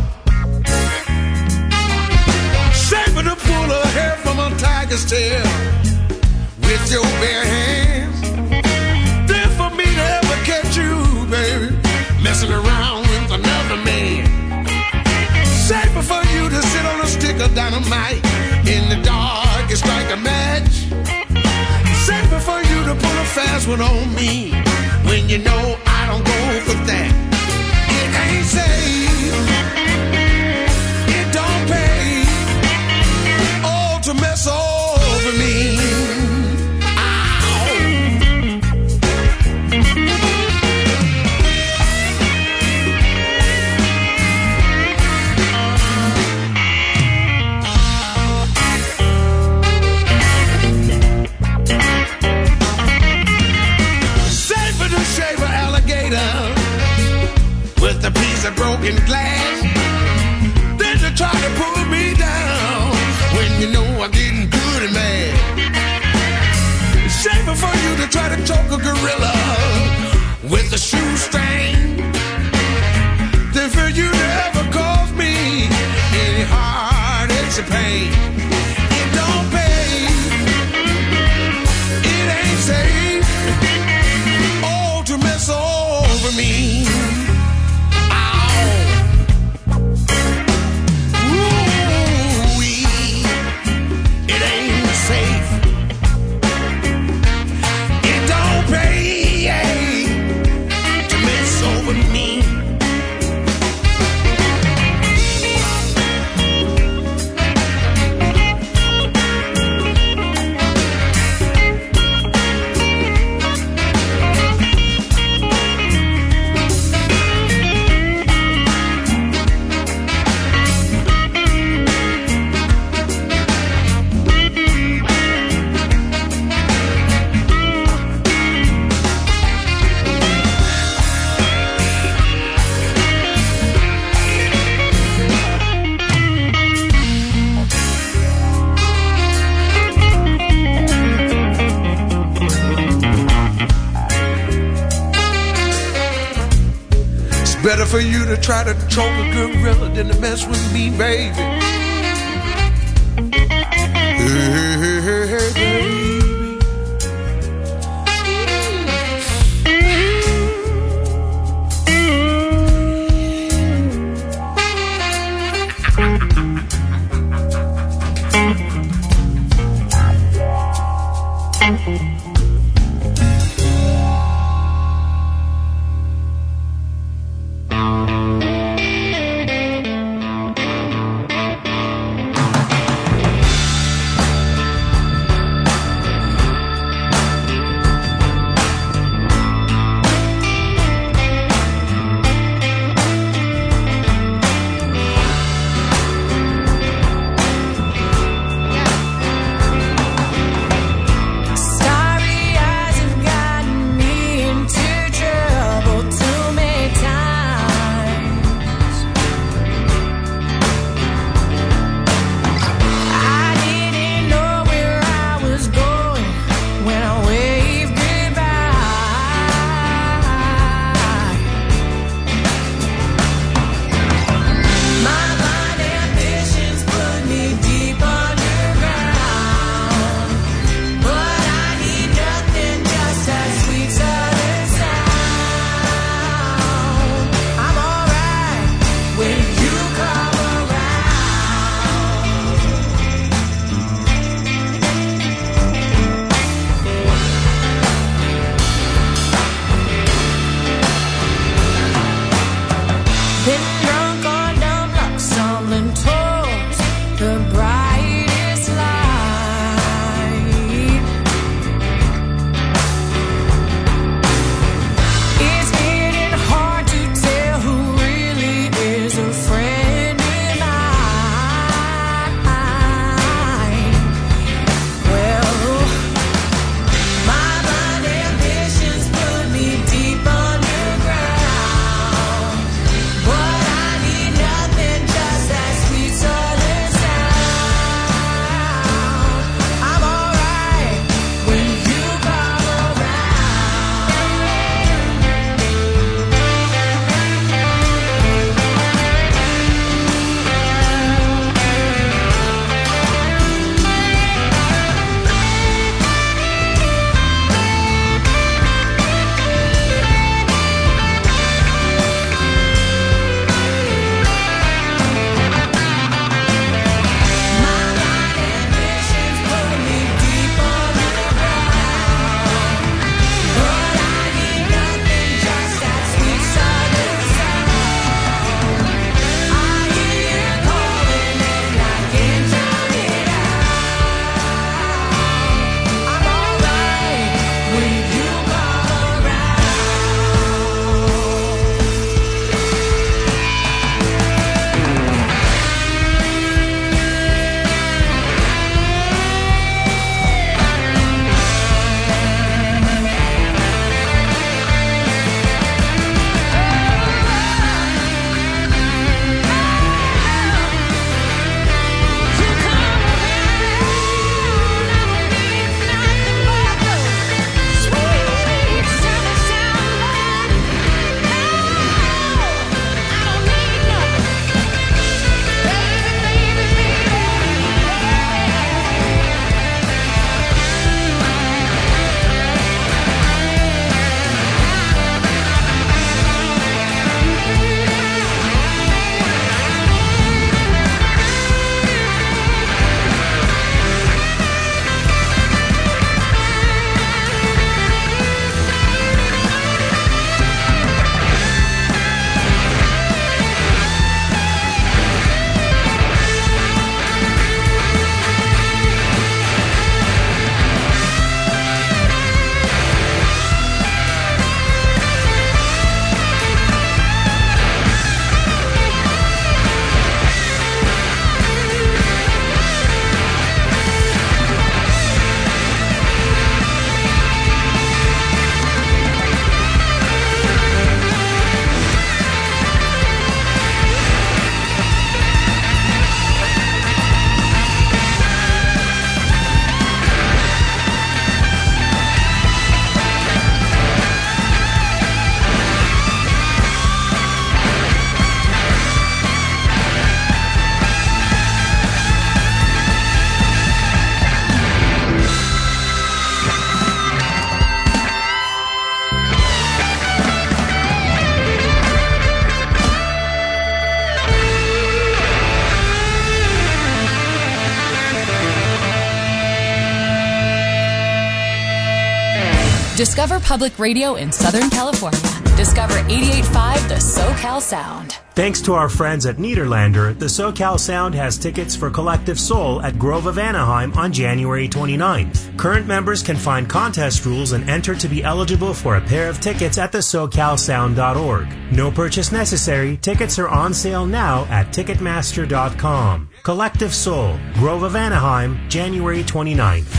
Safer to pull a hair from a tiger's tail with your bare hands than for me to ever catch you, baby, messing around with another man. Safer for you to sit on a stick of dynamite in the dark and strike a match. Safer for you to pull a fast one on me when you know I don't go for that. It ain't safe. It don't pay. Oh, to mess over me. With a piece of broken glass, then to try to pull me down when you know I'm getting good and mad. It's safer for you to try to choke a gorilla with a shoestring than for you to ever cause me any heartaches or pain. It don't pay. It ain't safe. Oh, to mess over me. Better for you to try to choke a gorilla than to mess with me, baby. Hey, baby. Starry-eyed Discover Public Radio in Southern California. Discover 88.5 The SoCal Sound. Thanks to our friends at Nederlander, the SoCal Sound has tickets for Collective Soul at Grove of Anaheim on January 29th. Current members can find contest rules and enter to be eligible for a pair of tickets at thesocalsound.org. No purchase necessary. Tickets are on sale now at Ticketmaster.com. Collective Soul, Grove of Anaheim, January 29th.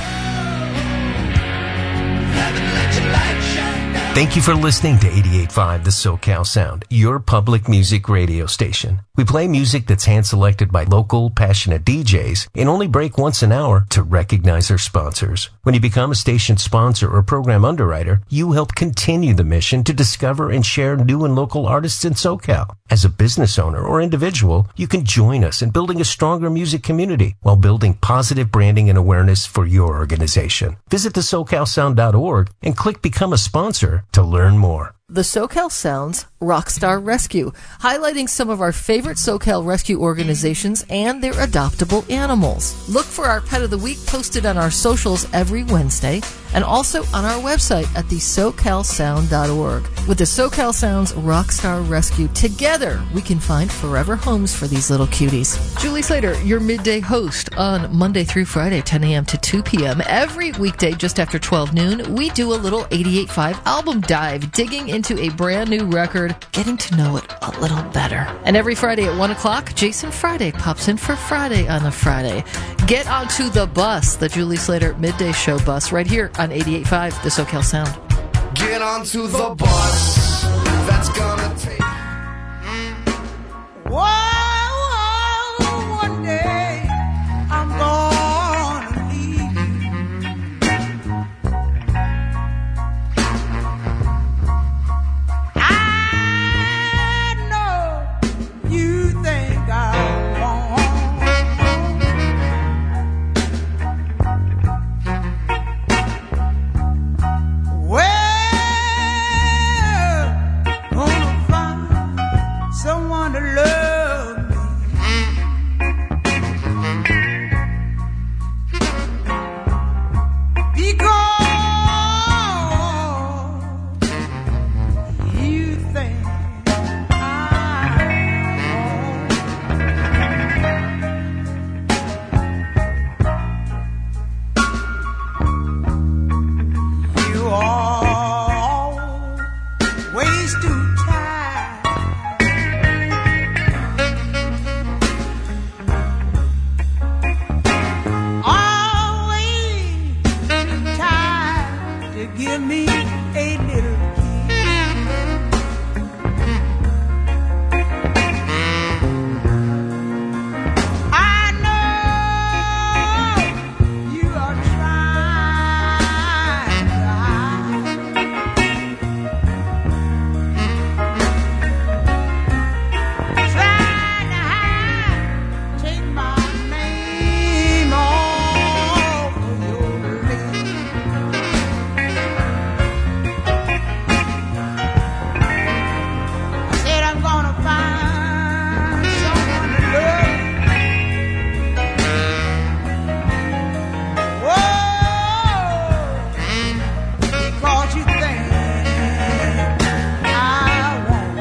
Thank you for listening to 88.5 The SoCal Sound, your public music radio station. We play music that's hand-selected by local, passionate DJs and only break once an hour to recognize our sponsors. When you become a station sponsor or program underwriter, you help continue the mission to discover and share new and local artists in SoCal. As a business owner or individual, you can join us in building a stronger music community while building positive branding and awareness for your organization. Visit thesocalsound.org and click Become a Sponsor to learn more. The SoCal Sounds Rockstar Rescue, highlighting some of our favorite SoCal rescue organizations and their adoptable animals. Look for our Pet of the Week posted on our socials every Wednesday and also on our website at thesocalsound.org. With the SoCal Sounds Rockstar Rescue, together we can find forever homes for these little cuties. Julie Slater, your midday host on Monday through Friday, 10 a.m. to 2 p.m. Every weekday just after 12 noon, we do a little 88.5 album dive, digging into a brand new record, getting to know it a little better. And every Friday at 1 o'clock, Jason Friday pops in for Friday on a Friday. Get onto the bus, the Julie Slater Midday Show bus, right here on 88.5, the SoCal Sound. Get onto the bus that's gonna take. Whoa, one day I'm gonna leave I know you think I won't. Well, gonna find someone to love me. Because you think you always too tired. Always too tired to give me a little I know you are trying to hide. Take my name off of your list. I said I'm gonna find someone to love. Whoa, because you think I won't.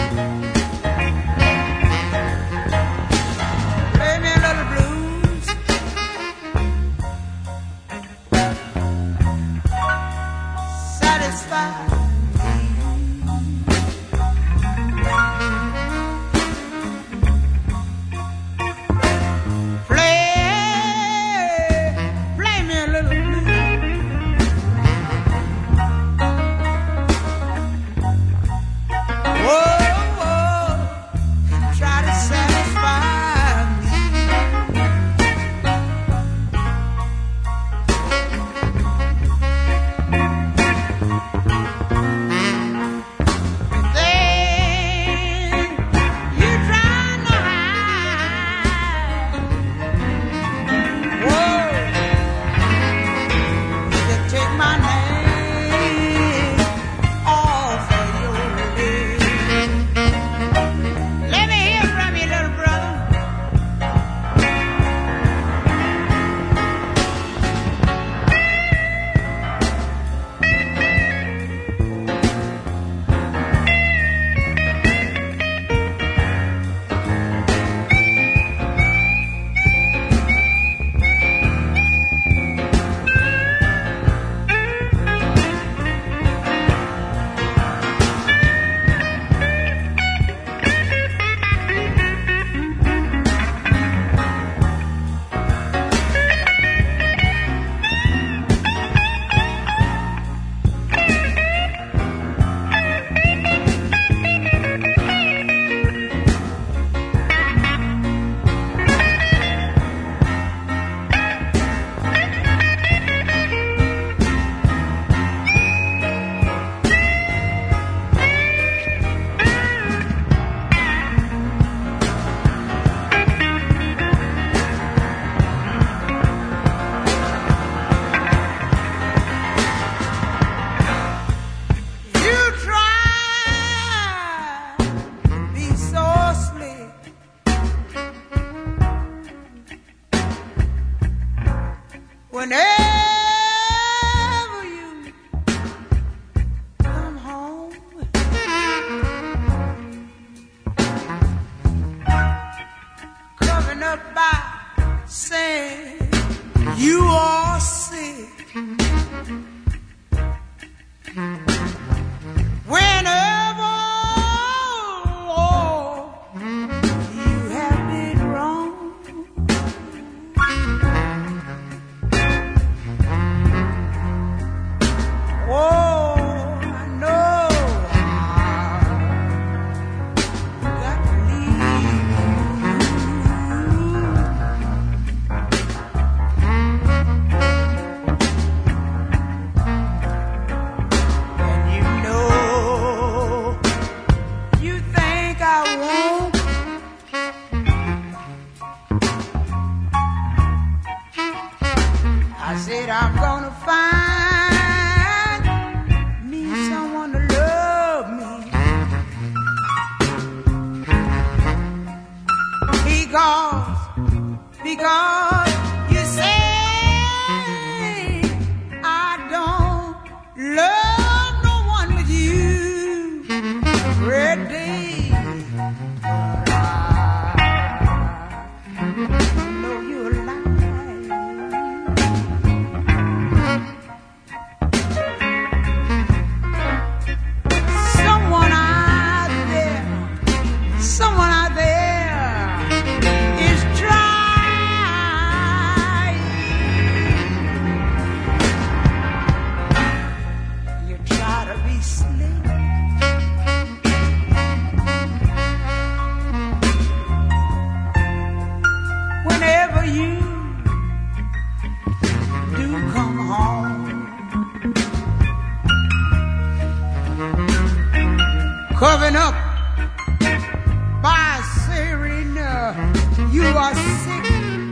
Play me a little blues. Satisfy play me a little blues. Whoa, try to satisfy me. Oh, I know I got to leave and you know you think I won't. I said I'm gonna find me someone to love me, because you say I don't love no one with you. Red day, know you're lying. Someone out there is trying. You try to be slick, whenever you do come home. Covering up by Serena, you are sick.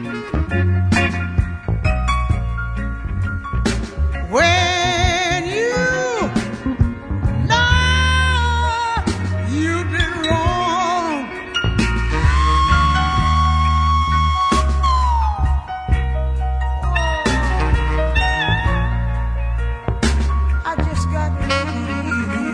When you know you did wrong, I just got to leave you.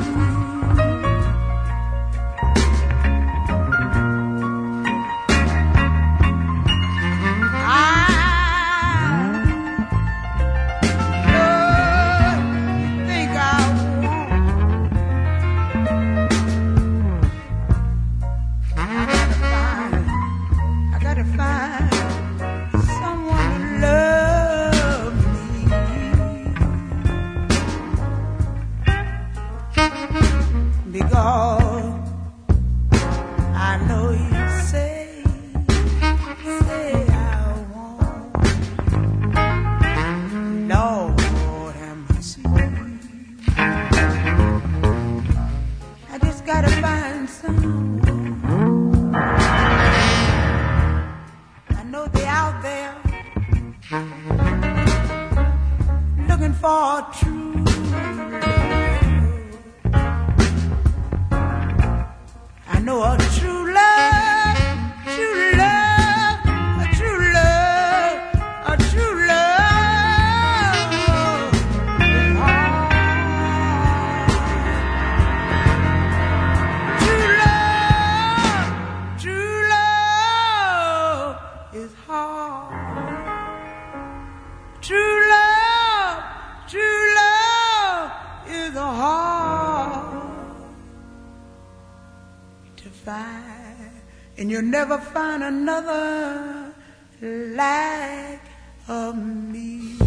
And you'll never find another like of me.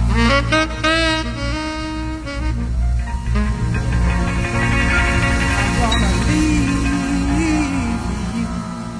I'm gonna leave you.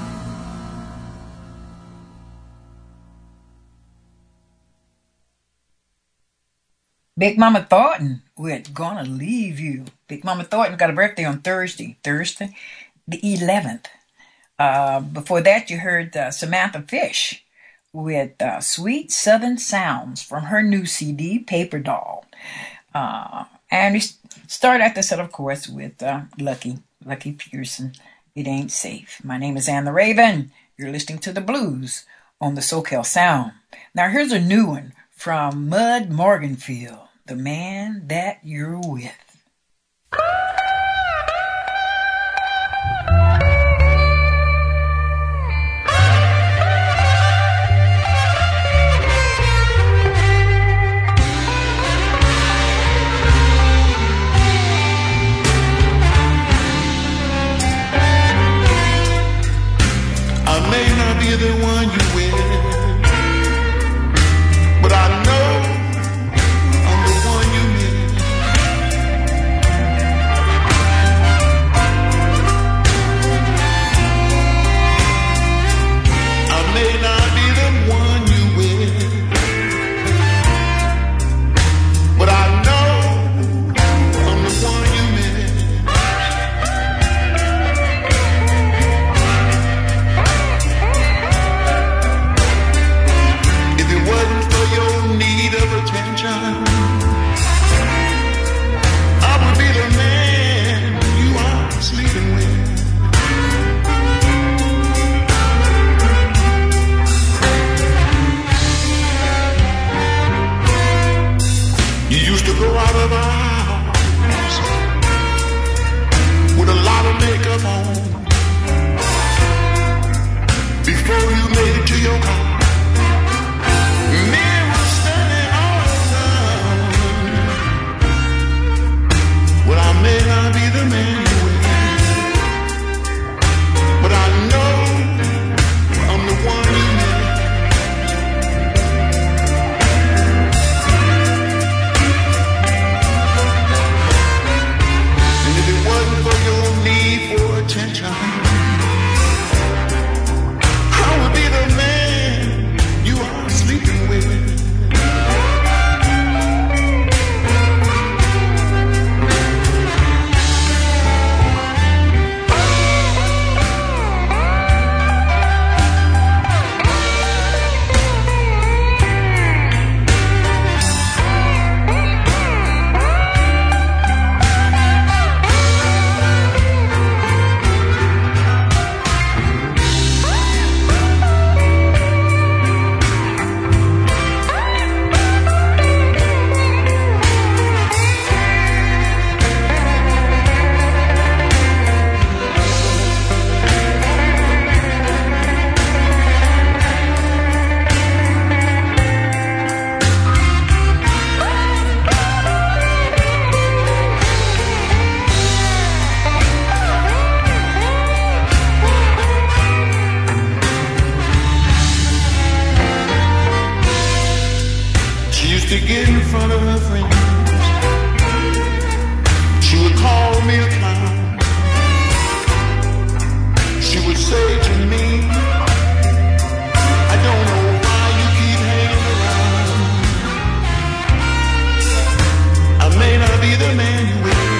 Big Mama Thornton with Gonna Leave You. Big Mama Thornton got a birthday on Thursday the 11th. Before that, you heard Samantha Fish with Sweet Southern Sounds from her new CD, Paper Doll. And we start at the set, of course, with Lucky Pearson, It Ain't Safe. My name is Ann the Raven. You're listening to the blues on the SoCal Sound. Now, here's a new one from Mud Morganfield, The Man That You're With. The one you with, but I know I'm the one you miss. of hours with a lot of makeup on before you made it to your car. Men were standing all around. Well, I may not be the man you were, but I know I'm the one you need. For your need for attention, I would be the man you are sleeping with. To get in front of her friends, she would call me a clown. She would say to me, I don't know why you keep hanging around. I may not be the man you will,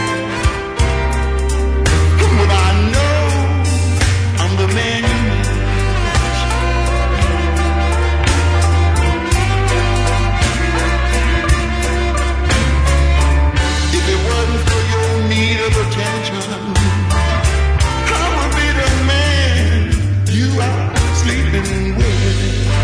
but I know I'm the man you need. Attention, I will be the man you are sleeping with.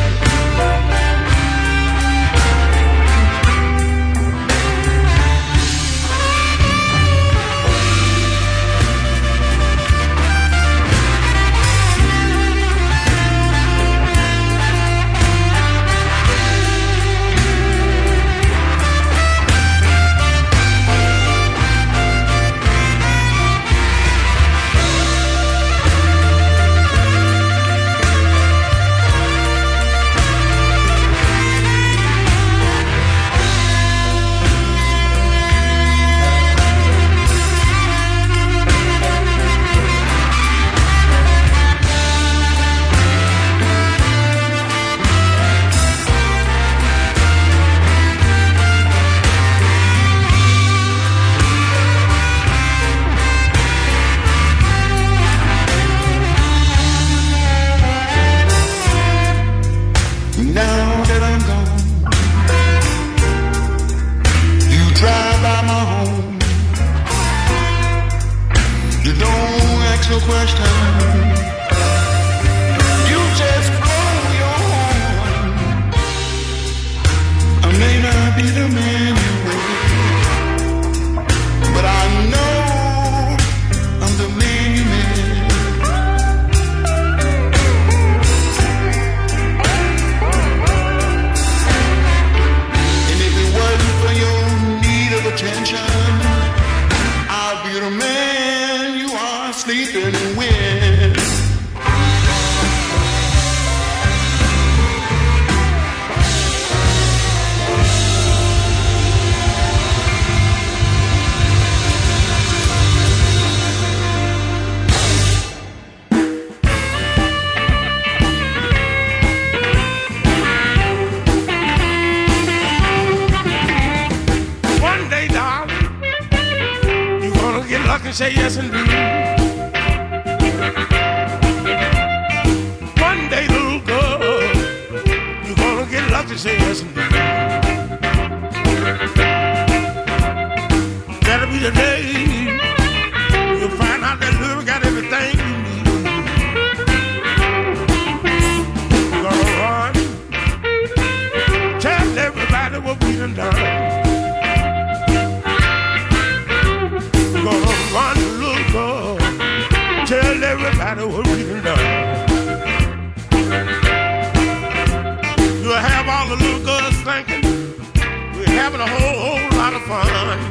No question. You just blow your horn. I may not be the man you were, but I know I'm the man you made. And if it wasn't for your need of attention, I'll be the man you are sleeping with. One day, darling, you're gonna get lucky and say yes indeed. One day, little girl, you're gonna get lucky and say yes indeed. That'll be the day you'll find out that little got everything you need. You're gonna run, tell everybody what we done done. matter what we done done. You'll have all the little girls thinking we're having a whole lot of fun.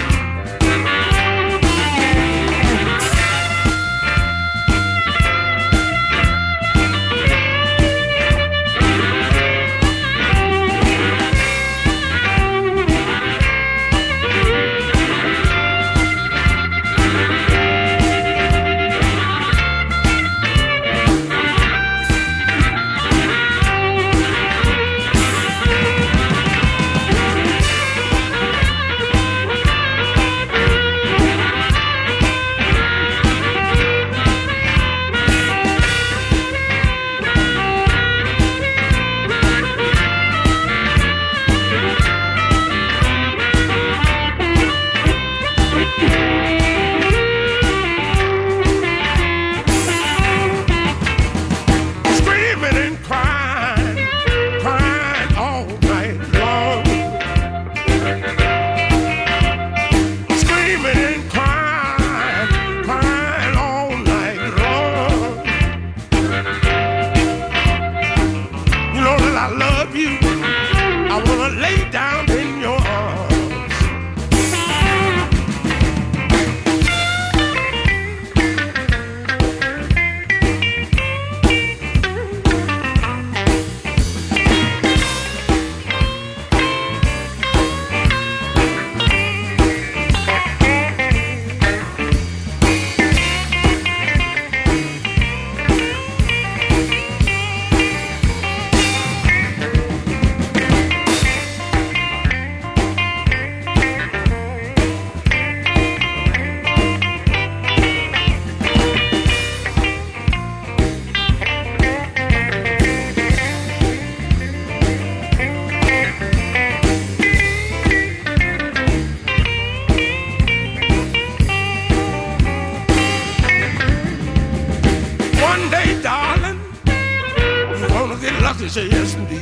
Say yes indeed.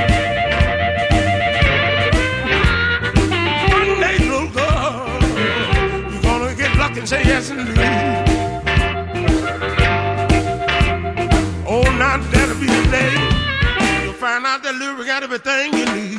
One day, little girl, you're gonna get lucky and say yes indeed. Oh, now that'll be the day you'll find out that lyric got everything you need.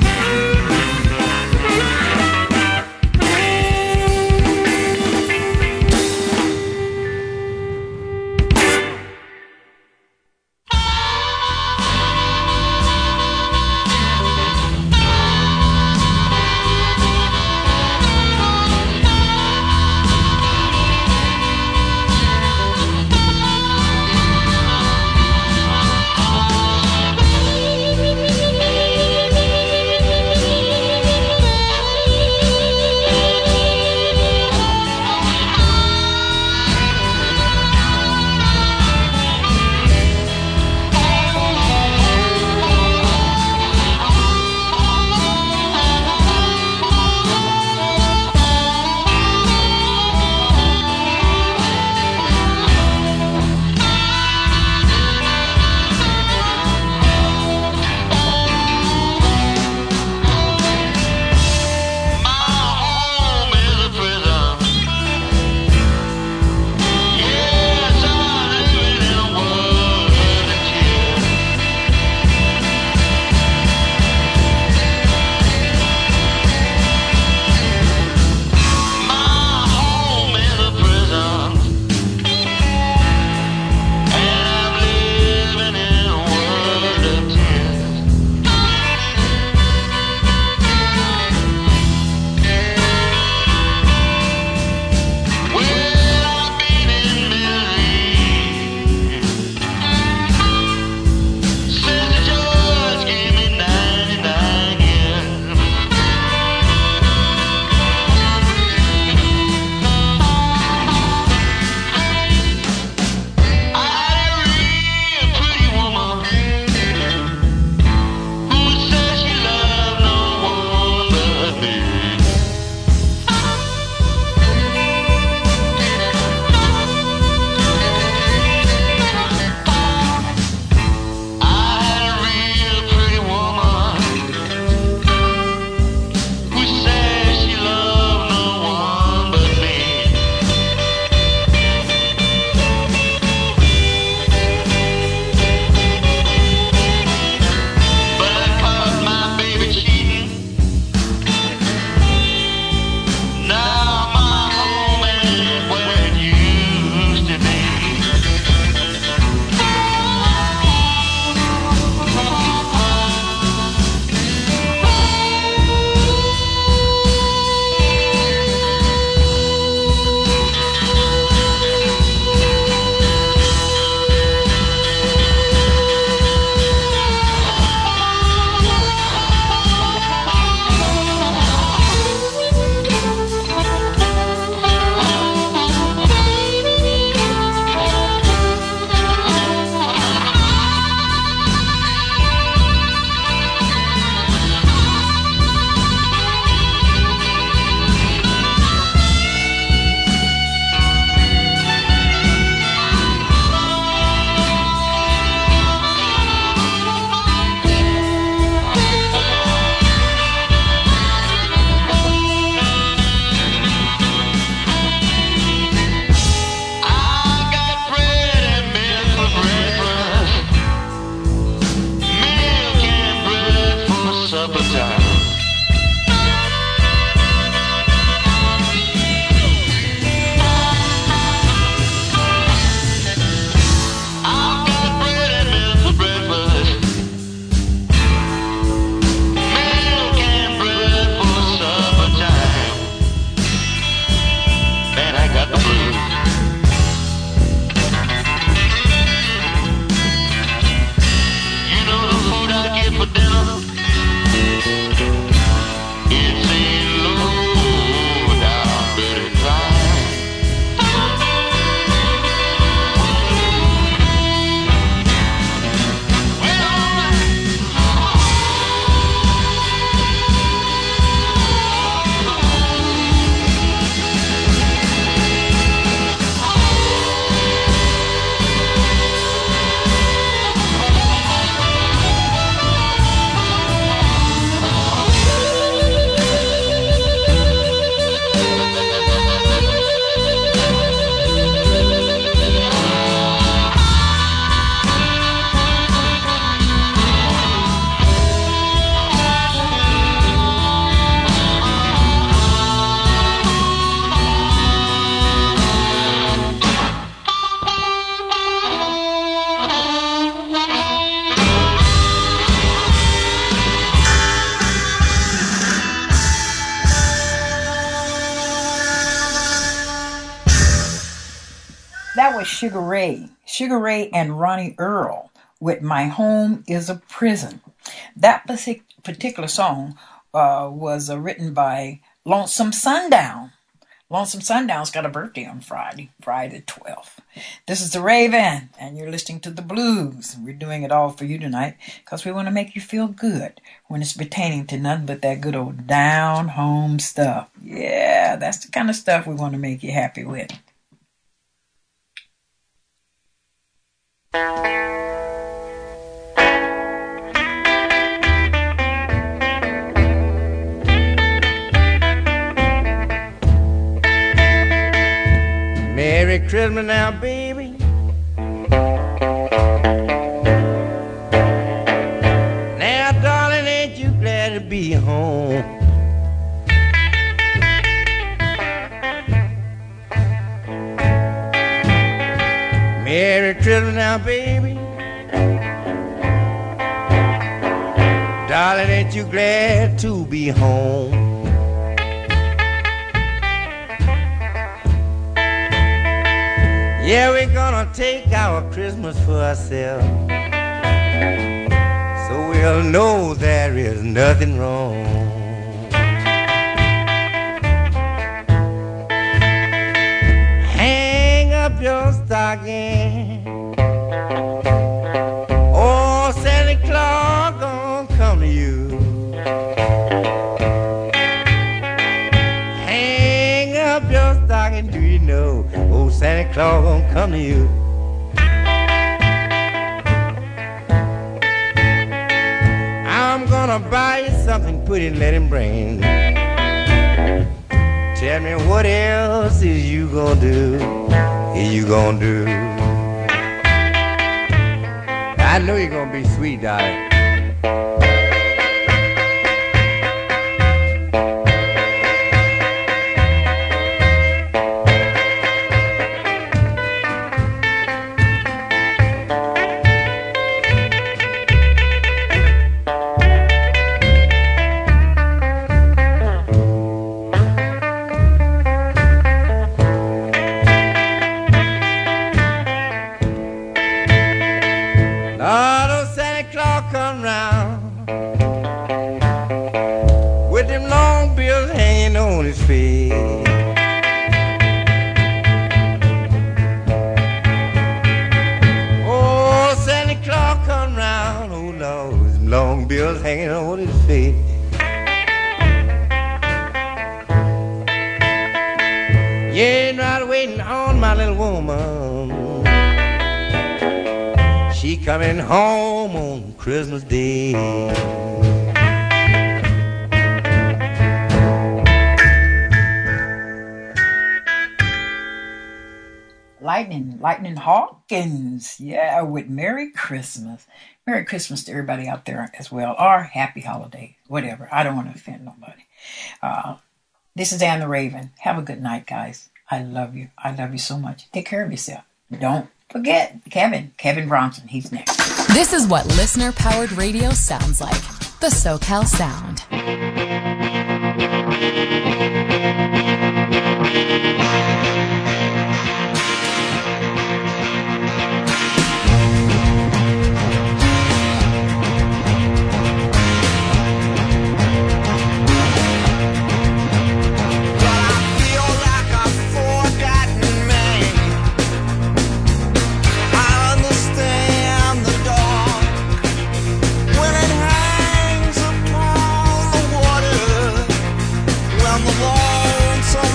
That was Sugar Ray and Ronnie Earl with My Home is a Prison. That particular song was written by Lonesome Sundown. Lonesome Sundown's got a birthday on Friday the 12th. This is The Raven, and you're listening to The Blues. We're doing it all for you tonight because we want to make you feel good when it's pertaining to nothing but that good old down-home stuff. Yeah, that's the kind of stuff we want to make you happy with. Merry Christmas now, baby. Now, darling, ain't you glad to be home? Merry Christmas now, baby. Darling, ain't you glad to be home? Yeah, we're gonna take our Christmas for ourselves, so we'll know there is nothing wrong. Hang up your stocking. Oh, Santa Claus gonna come to you. Hang up your stocking, do you know? Oh, Santa Claus gonna come to you. I'm gonna buy you something pretty and let him bring. Tell me what else is you gonna do? Is you gonna do? I know you're gonna be sweet, darling. Coming home on Christmas Day. Lightning Hawkins, yeah, with Merry Christmas. Merry Christmas to everybody out there as well, or Happy Holiday, whatever. I don't want to offend nobody. This is Ann the Raven. Have a good night, guys. I love you. I love you so much. Take care of yourself. Don't forget Kevin Bronson. He's next. This is what listener-powered radio sounds like. The SoCal Sound. So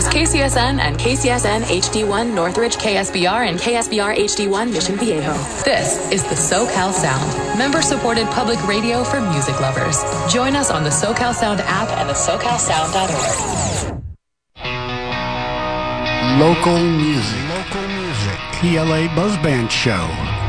is KCSN and KCSN HD1 Northridge, KSBR, and KSBR HD1 Mission Viejo. This is the SoCal Sound, member-supported public radio for music lovers. Join us on the SoCal Sound app and the SoCalSound.org. Local music. TLA Buzz Band Show.